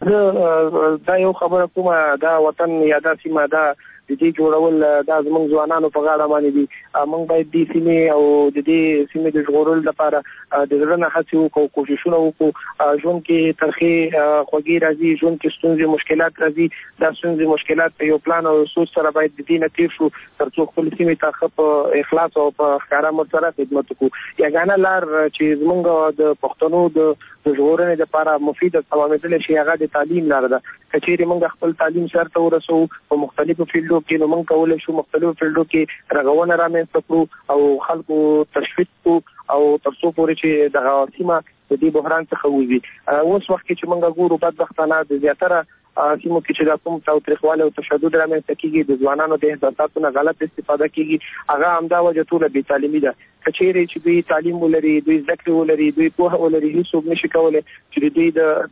دا یو خبره کومه دا وطن یا دا سیمه دا د دې جوړول دا زموږ ځوانانو په غاړه باندې دي موږ باید دې سیمې او د دې سیمې د ژغورلو لپاره د زړه نه هڅې وکړو کوښښونه وکړو ژوند کې ترخې خوږې راځي ژوند کې ستونزې مشکلات راځي دا ستونزې مشکلات په یو پلان او سوچ سره باید د دې نه تېر شو تر څو خپل سیمې ته ښه په اخلاص او په ښکاره مت سره خدمت وکړو یګانه لار چې زموږ د پښتنو د ژغورنې لپاره مفید تمامېدلی شي هغه د تعلیم لاره ده که چیرې موږ خپل تعلیم سر ته ورسوو په مختلفو فیلډو کې نو موږ کولی شو مختلفو فیلډو کې رغونه رامنځته کړو او خلکو تشویق کړو او تر څو پورې چې دغه سیمه د دې بحران څخه وځي اوس وخت کې چې موږ ګورو بدبختانه د زیاتره سیمو کې چې دا کوم تاوتریخوالی او تشدد رامنځته کېږي د ځوانانو د احساساتو نه غلط استفاده کېږي هغه همدا وجه ټوله بېتعلیمي ده که چیرې چې دوی تعلیم ولري دوی زده کړې ولري دوی پوهه ولري هېڅوک نشي کولی چې دوی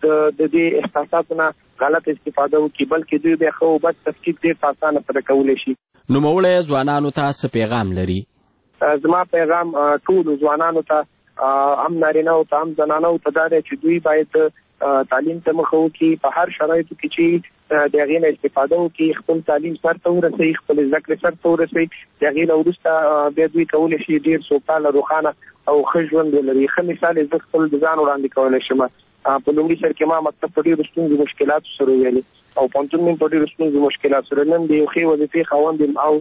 د دې احساساتو نه غلط استفاده وکړي بلکې دوی بیا ښه او بد تفکیک ډېر په اسانه سره کولی شي. نوموړی ځوانانو ته څه پیغام لري؟ زما پیغام ټولو ځوانانو ته هم نارینهو ته هم زنانو ته دا دی چې دوی باید تعلیم ته مخه وکړي په هر شرایطو کې چې د هغې نه استفاده وکړي خپل تعلیم سر ته ورسوي خپل زده کړې سر ته ورسوي د هغې نه وروسته بیا دوی کولی شي ډېر سوکاله روښانه او ښه ژوند ولري. ښه مثال یې زه خپل د ځان وړاندې کولی شم په لومړي سر کې ما مکتب په ډېرو ستونزو مشکلاتو سره ویلې او پوهنتون مې په ډېرو ستونزو مشکلاتو سره نن د یو ښې وظیفې خاوند یم او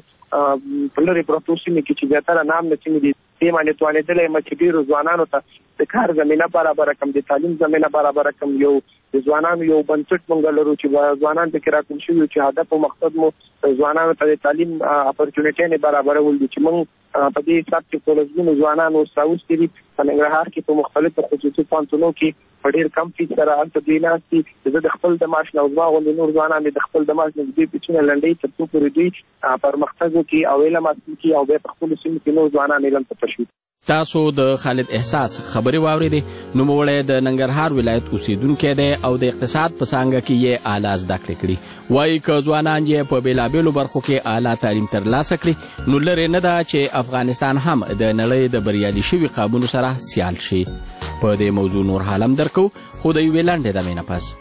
په لرې پرتو سیمې کې چې زیاتره نامنه سیمې دي دې باندې توانېدلی یم چې ډېرو ځوانانو ته د کار زمینه برابره کړم د تعلیم زمینه برابره کړم یو د ځوانانو یو بنسټ موږ لرو چې ځوانان پکې راکوم شوي چې هدف او مقصد مو ځوانانو ته د تعلیم اپرچونیټۍ برابرول دي چې موږ په دې حساب کې په لسګونو ځوانان اوس راوستي دي په ننګرهار کې په مختلفو خصوصي پوهنتونونو کې په ډېر کم فیس سره هلته دوی ناست دي زه د خپل د معاش نه زما غوندې نور ځوانان د خپل د معاش نه دوی پیچونه لنډوي تر څو پورې دوی پرمختګ وکړي او علم حاصل کړي او بیا په خپلو سیمو کې نور ځوانان علم ته تشویق. تاسو د خالد احساس خبرې واورېدې. نوموړی د ننګرهار ولایت اوسیدونکی دی او د اقتصاد په څانګه کې یې اعلی زده کړې کړي. وایي که ځوانان یې په بېلابېلو برخو کې اعلی تعلیم ترلاسه کړي نو لرې نه ده چې افغانستان هم د نړۍ د بریالي شوي قامونو سره سیال شي. په دې موضوع نور حالم درکو خو د یوې لنډې دمې نه پس.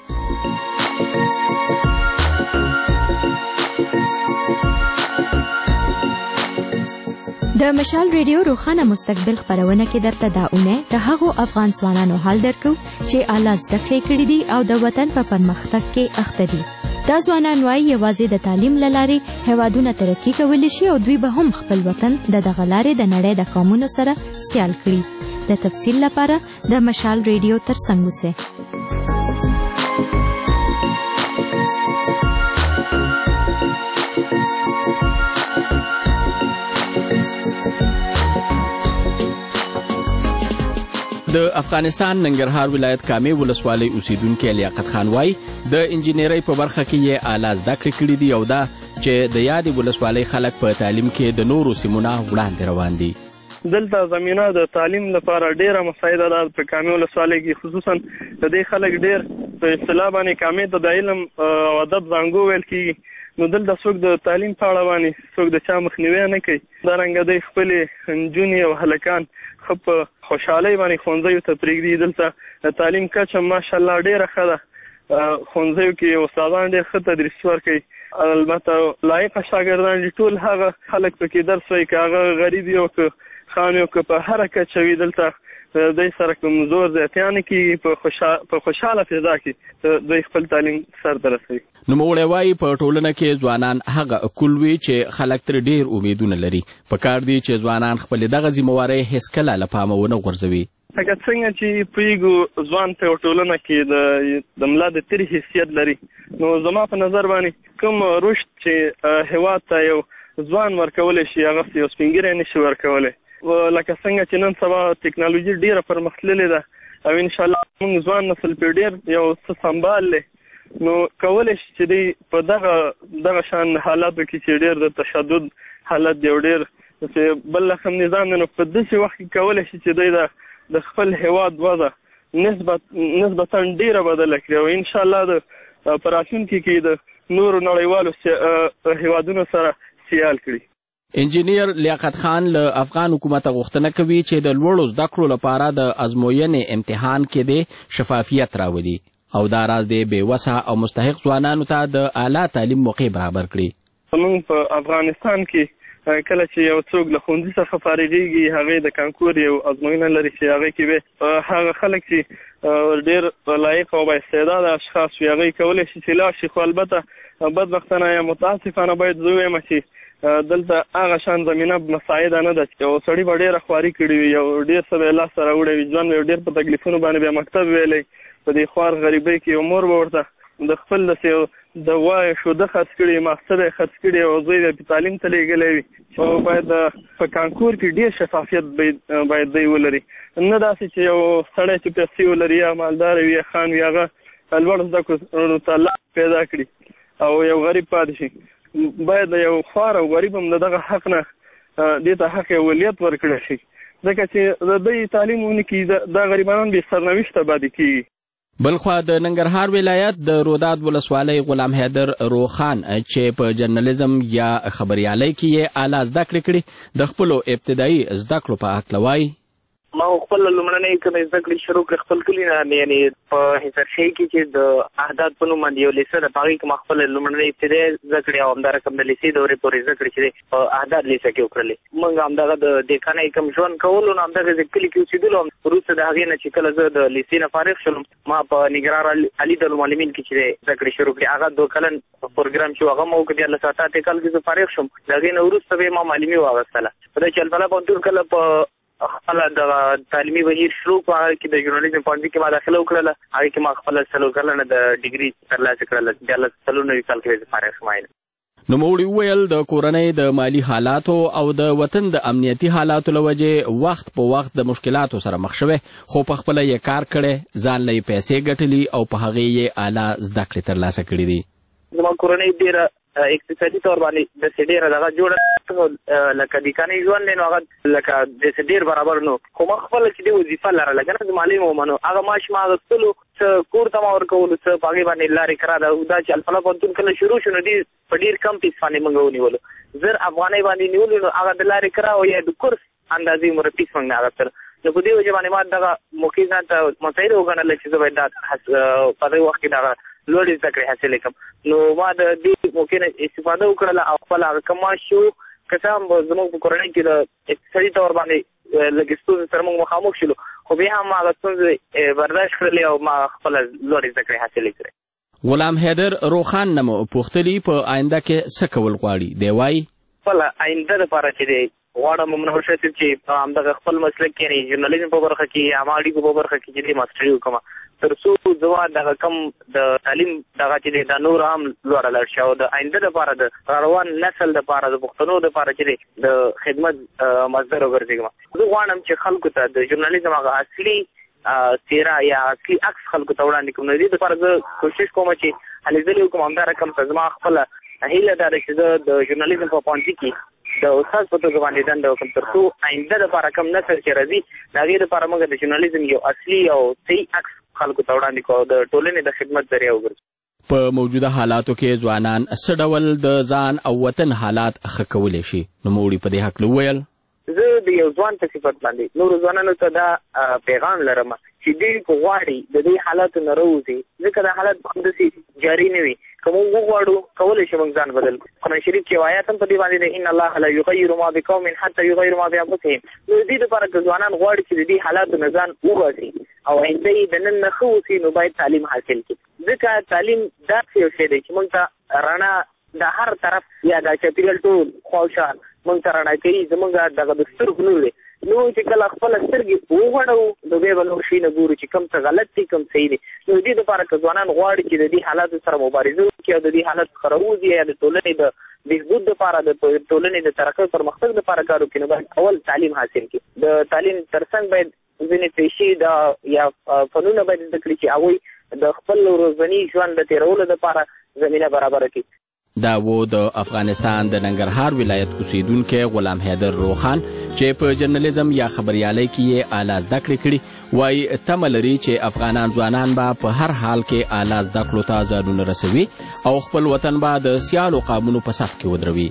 د مشال ریډیو روښانه مستقبل خپرونه کې درته دا اونۍ د هغو افغان ځوانانو حال درکو چې اعلی زده کړې کړي دي او د وطن په پرمختګ کې اخته دي. دا ځوانان وایي یوازې د تعلیم له لارې هیوادونه ترقي کولی شي او دوی به هم خپل وطن د دغه لارې د نړۍ د قومونو سره سیال کړي. د تفصیل لپاره د مشال ریډیو ترڅنګ اوسئ. د افغانستان ننګرهار ولایت کامې ولسوالۍ اوسیدونکی لیاقت خان وایي د انجینرۍ په برخه کې یې اعلی زده کړې کړي دي او دا چې د یادې ولسوالۍ خلک په تعلیم کې د نورو سیمونه وړاندې روان دي. دلته زمینه د تعلیم لپاره ډیره مساعده ده. په کامې ولسوالۍ کې خصوصا د دې خلک ډیر په اصطلاح باندې کامې ته د علم او ادب زانګو ویل کېږي. نو دلته څوک د تعلیم په اړه باندې څوک د چا مخنیوی نه کوي. دارنګه دوی خپلې نجونې او هلکان ښه په خوشحالۍ باندې ښوونځیو ته پرېږدي. دلته د تعلیم کچه ماشاءالله ډیره ښه ده. ښوونځیو کې استادان ډېر ښه تدریس ورکوي. البته لایقه شاګردان دي. ټول هغه خلک پکې درس وایي که هغه غریب وي او که خان وي او که په هره کچه وي. دلته دوی سره کوم زور زیاتیا نه کېږي. په خوشحاله فضا کې دوی خپل تعلیم سرته رسوي. نوموړی وایي په ټولنه کې ځوانان هغه کول وي چې خلک ترې ډېر امیدونه لري. پکار دي چې ځوانان خپلې دغه ذمهوارۍ هېڅکله له پامه ونه غورځوي. لکه څنګه چې پوهېږو ځوان په یو ټولنه کې د ملا د تېر حیثیت لري. نو زما په نظر باندې کوم رشد چې هېواد ته یو ځوان ورکولی شي هغه یو سپین ږیری نه شي ورکولی. لکه څنګه چې نن سبا ټکنالوژي ډیره پرمختللې ده او انشاءالله موږ ځوان نسل پرې ډیر یو څه سنبال دی. نو کولی شي چې دوی په دغه شان حالاتو کې چې ډیر د تشدد حالت دی او ډیر بل رقم نظام دی نو په داسې وخت کې کولی شي چې دوی د خپل هیواد وضع نسبتا ډیره بدله کړي او انشاءالله په راتلونکي کې د نورو نړیوالو هیوادونو سره سیال کړي. انجینیر لیاقت خان له افغان حکومت غوښتنه کوي چې د لوړو زده کړو لپاره د ازموینې امتحان کې د شفافیت راولي او دا راز د بېوسه او مستحق ځوانانو ته د اعلی تعلیم موقع برابر کړي. زموږ په افغانستان کې کله چې یو څوک له ښوونځي څخه فارغېږي هغې د کانکور یو ازموینه لري چې هغې کې به هغه خلک چې ډېر لایق او بااستعداده اشخاص وي هغې کولی شي چې لاړ شي. خو البته بدبختانه یا متاسفانه باید زه ووایم چې دلته هغه شان زمینه مساعده نه ده چې یو سړي به ډېره خواري کړې وي یو ډېر څه به یې لاسته راوړی وي ځوان به یو ډېر په تکلیفونو باندې بیا مکتب ویلی په دې خوار غریبۍ کې یو مور به ورته د خپل داسې د وایه شوده خرڅ کړي مقصد یې خرڅ کړي او زوی به په تعلیم ته لېږلی وي. باید په کانکور کې ډېر شفافیت باید دی ولري. نه داسې چې یو سړی چې پیسې ولري یا مالدار وي یا خان وي هغه لوړ زده کړو ته لار پیدا کړي او یو غریب پاتې شي. باید یو خوار او غریب هم دغه حق نه دې ته حق اولیت ورکړی شي ځکه چې د دوی تعلیم ونه کړي دا غریبانان بې سرنوشته پاتې کېږي. بلخوا د ننګرهار ولایت د روداد ولسوالۍ غلام حیدر روخان چې په جرنالیزم یا خبریالۍ کې یې اعلی زده کړې کړي د خپلو ابتدایي زده کړو په هکله وایي. ما خپل لومړنۍ کومې زده کړې شروع کړې خپل کلي نه یعنې په حصارشهي کې چې د احداد په نوم باندې یو لیسه ده په هغې کې ما خپل لومړنۍ ابتدایي زده کړې او همدا رقم د لیسې دورې پورې زده کړې چې دی په احداد لیسه کې وکړلې. موږ همدغه د دیکانۍ کوم ژوند کولو نو همدغه کلي کې اوسېدلو وروسته د هغې نه چې کله زه د لیسې نه فارغ شولم ما په نګرهار علي دارالمعلمین کې چې دی زده کړې شروع کړې. هغه 2 کلن پروګرام چې هغه ما وکړ 14 کال کې زه فارغ شوم. د هغې نه وروسته به ما معلمي واغېستله. په دې چې الفلا پوهنتون کله په خپل د تعلیمي بهیر شروع کړ هغه کې د ژورنالیزم پوهنځي کې ما داخله وکړله. هغې کې ما خپله 4 کلنه د ډیګري ترلاسه کړله. 94 کال کې فارغ شوم. نوموړي وویل د کورنۍ د مالي حالاتو او د وطن د امنیتي حالاتو له وجې وخت په وخت د مشکلاتو سره مخ شوی خو په خپله یې کار کړی ځان له یې پیسې ګټلي او په هغې یې اعلی زده کړې ترلاسه کړي دي. زما کورنۍ ډېره اقتصادي طور باندې داسې ډېره دغه جوړه څه لکه د کاني ژوند نو هغه لکه د ډیر برابر نو کوم خپل چې د وظیفه لرله کنه مالی مومنو هغه ماش ما غستلو څه کور ته ما ورکول څه پاګې باندې لارې کرا دا چې الفلا پونتون کله شروع شونه دي په ډیر کم پیس باندې موږ ونیولو زر افغانۍ باندې نیولو نو هغه د لارې کرا او یا د کورس اندازې مر پیس موږ نه غتل نو په دې وجه باندې ما دغه موقع ځان مسایل وګڼل چې زه باید دا په دې وخت کې دا لوړې زده کړې حاصل کړم نو ما د دې موقع نه استفاده وکړله او خپل هغه کما شو کسان زموږ په کورنۍ کې د اقتصادي طور باندې لږ ستونزې سره موږ مخامخ شولو خو بیا هم هغه ستونزې برداشت کړلې او ما خپله لوړې زده کړې حاصلې کړې غلام حیدر روخان نه مو پوښتلي په آینده کې څه کول غواړي دی وایي خپله آینده دپاره چې دی غواړم منور شاید چې همدغه خپل مسلک کې یعنې ژورنالیزم په برخه کې عامه اړیکو په برخه کې چې دی ماسټري وکړم تر څو زما دغه کم د تعلیم دغه چې دی دا نور هم لوړه لاړ شي او د آینده دپاره د روان نسل دپاره د پښتنو دپاره چې دی د خدمت مصدر وګرځېږم زه غواړم چې خلکو ته د ژورنالیزم هغه اصلي څېره یا اصلي عکس خلکو ته وړاندې کړم نو دې دپاره زه کوشش کوم چې هلې ځلې وکړم همدا رقم ته زما خپله هیله دا ده چې زه د ژورنالیزم په پوهنځي کې د استاد په توګه باندې دنده وکړم تر څو آینده دپاره کم نسل چې راځي د هغې دپاره موږ د ژورنالیزم یو اصلي او صحیح عکس خلکو ته وړاندې کړو د ټولنې د خدمت ذریعه وګرځو په موجوده حالاتو کې ځوانان څه ډول د ځان او وطن حالات ښه کولی شي نوموړي په دې هکله وویل زه د یو ځوان په صفت باندې نورو ځوانانو ته دا پیغام لرم چې دوی که غواړي د دې حالاتو نه راوځي ځکه دا حالت همداسې جاري نه وي که موږ وغواړو کولی شو موږ ځان بدل کړو قرآن شریف کې آیات هم په دې باندې دی ان الله لا یغیر ما بقوم حتی یغیروا ما بانفسهم نو د دې دپاره که ځوانان غواړي چې د دې حالاتو نه ځان وباسي او آینده یې د نن نه ښه اوسي نو باید تعلیم حاصل کړي ځکه تعلیم داسې یو شی دی چې موږ ته رڼا د هر طرف یا د چاپېریال ټول خواوشان موږ ته رڼا کوي زموږ دغه د سترګو نور دی نو چې کله خپله سترګې وغوړوو نو بیا به نور شي نه ګورو چې کوم څه غلط دي کوم صحیح دي نو دې دپاره که ځوانان غواړي چې د دې حالاتو سره مبارزه وکړي او د دې حالاتو څخه راوځي یا د ټولنې د بهبود دپاره د ټولنې د ترقۍ پرمختګ دپاره کار وکړي نو باید اول تعلیم حاصل کړي د تعلیم تر څنګ باید ځینې پیشې یا فنونه باید زده کړي چې هغوی د خپل ورځني ژوند د تېرولو دپاره زمینه برابره کړي دا و د افغانستان د ننګرهار ولایت اوسیدونکی غلام حیدر روخان چې په جرنالیزم یا خبریالۍ کې یې اعلی زده کړې کړي وایي تمه لري چې افغانان ځوانان به په هر حال کې اعلی زده کړو ته ځانونه رسوي او خپل وطن به د سیالو قامونو په صف کې ودروي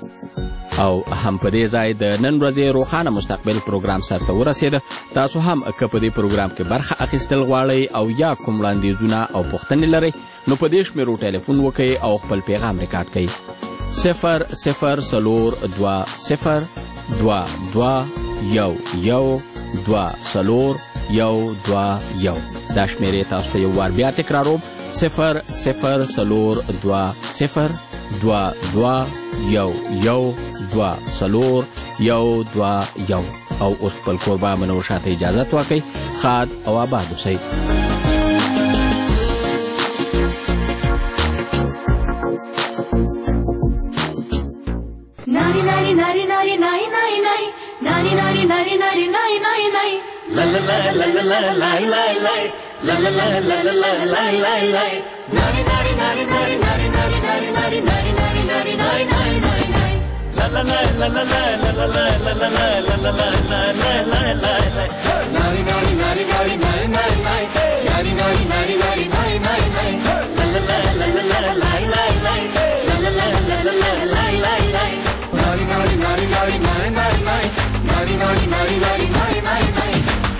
او هم په دې ځای د نن ورځې روښانه مستقبل پروګرام سرته ورسېده تاسو هم که په دې پروګرام کې برخه اخیستل غواړئ او یا کوم وړاندیزونه او پوښتنې لرئ نو په دې شمیرو ټلیفون وکړئ او خپل پیغام ریکارډ کړئ 00202 دا شمیرې تاسو ته یو وار بیا تکراروم 00202 او اوس خپل کوربه منور شاته اجازت واکئ ښاد او آباد اوسئ Nari nari nari nari nari nari nari nari nari nari nari nari nari nari la la la la la la la la la la la la la la la la la la nari nari nari nari nari nari nari nari nari nari nari nari nari nari la la la la la la la la la la la la la la la la la la la nari nari nari nari nari nari nari nari nari nari nari nari nari la la la la la la la la la la la la la la la la la la nari nari nari nari nari nari nari nari nari nari nari nari nari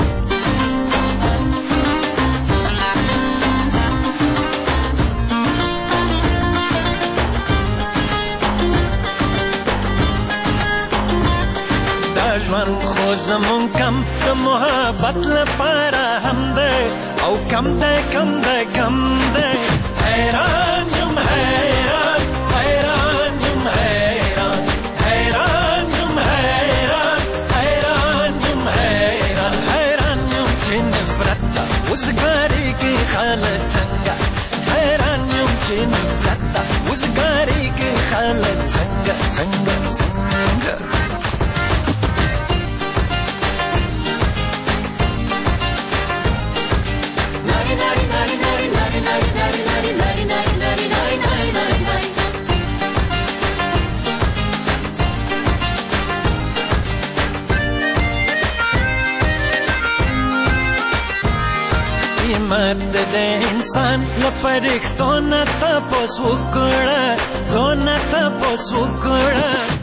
دا ژوند خو زمون کم د محبت لپاره هم دی او کم دی کم دی کم دی حیران یم حیران حیران یم حیران حیران یم حیران حیران یم حیران حیران یم چې نفرت ته وزګارېږي خلک څنګه حیران یم چې نفرت ته وزګارېږي خلک څنګه څنګه څنګه قیامت د انسان لپاره ښتونه تاسو وکړه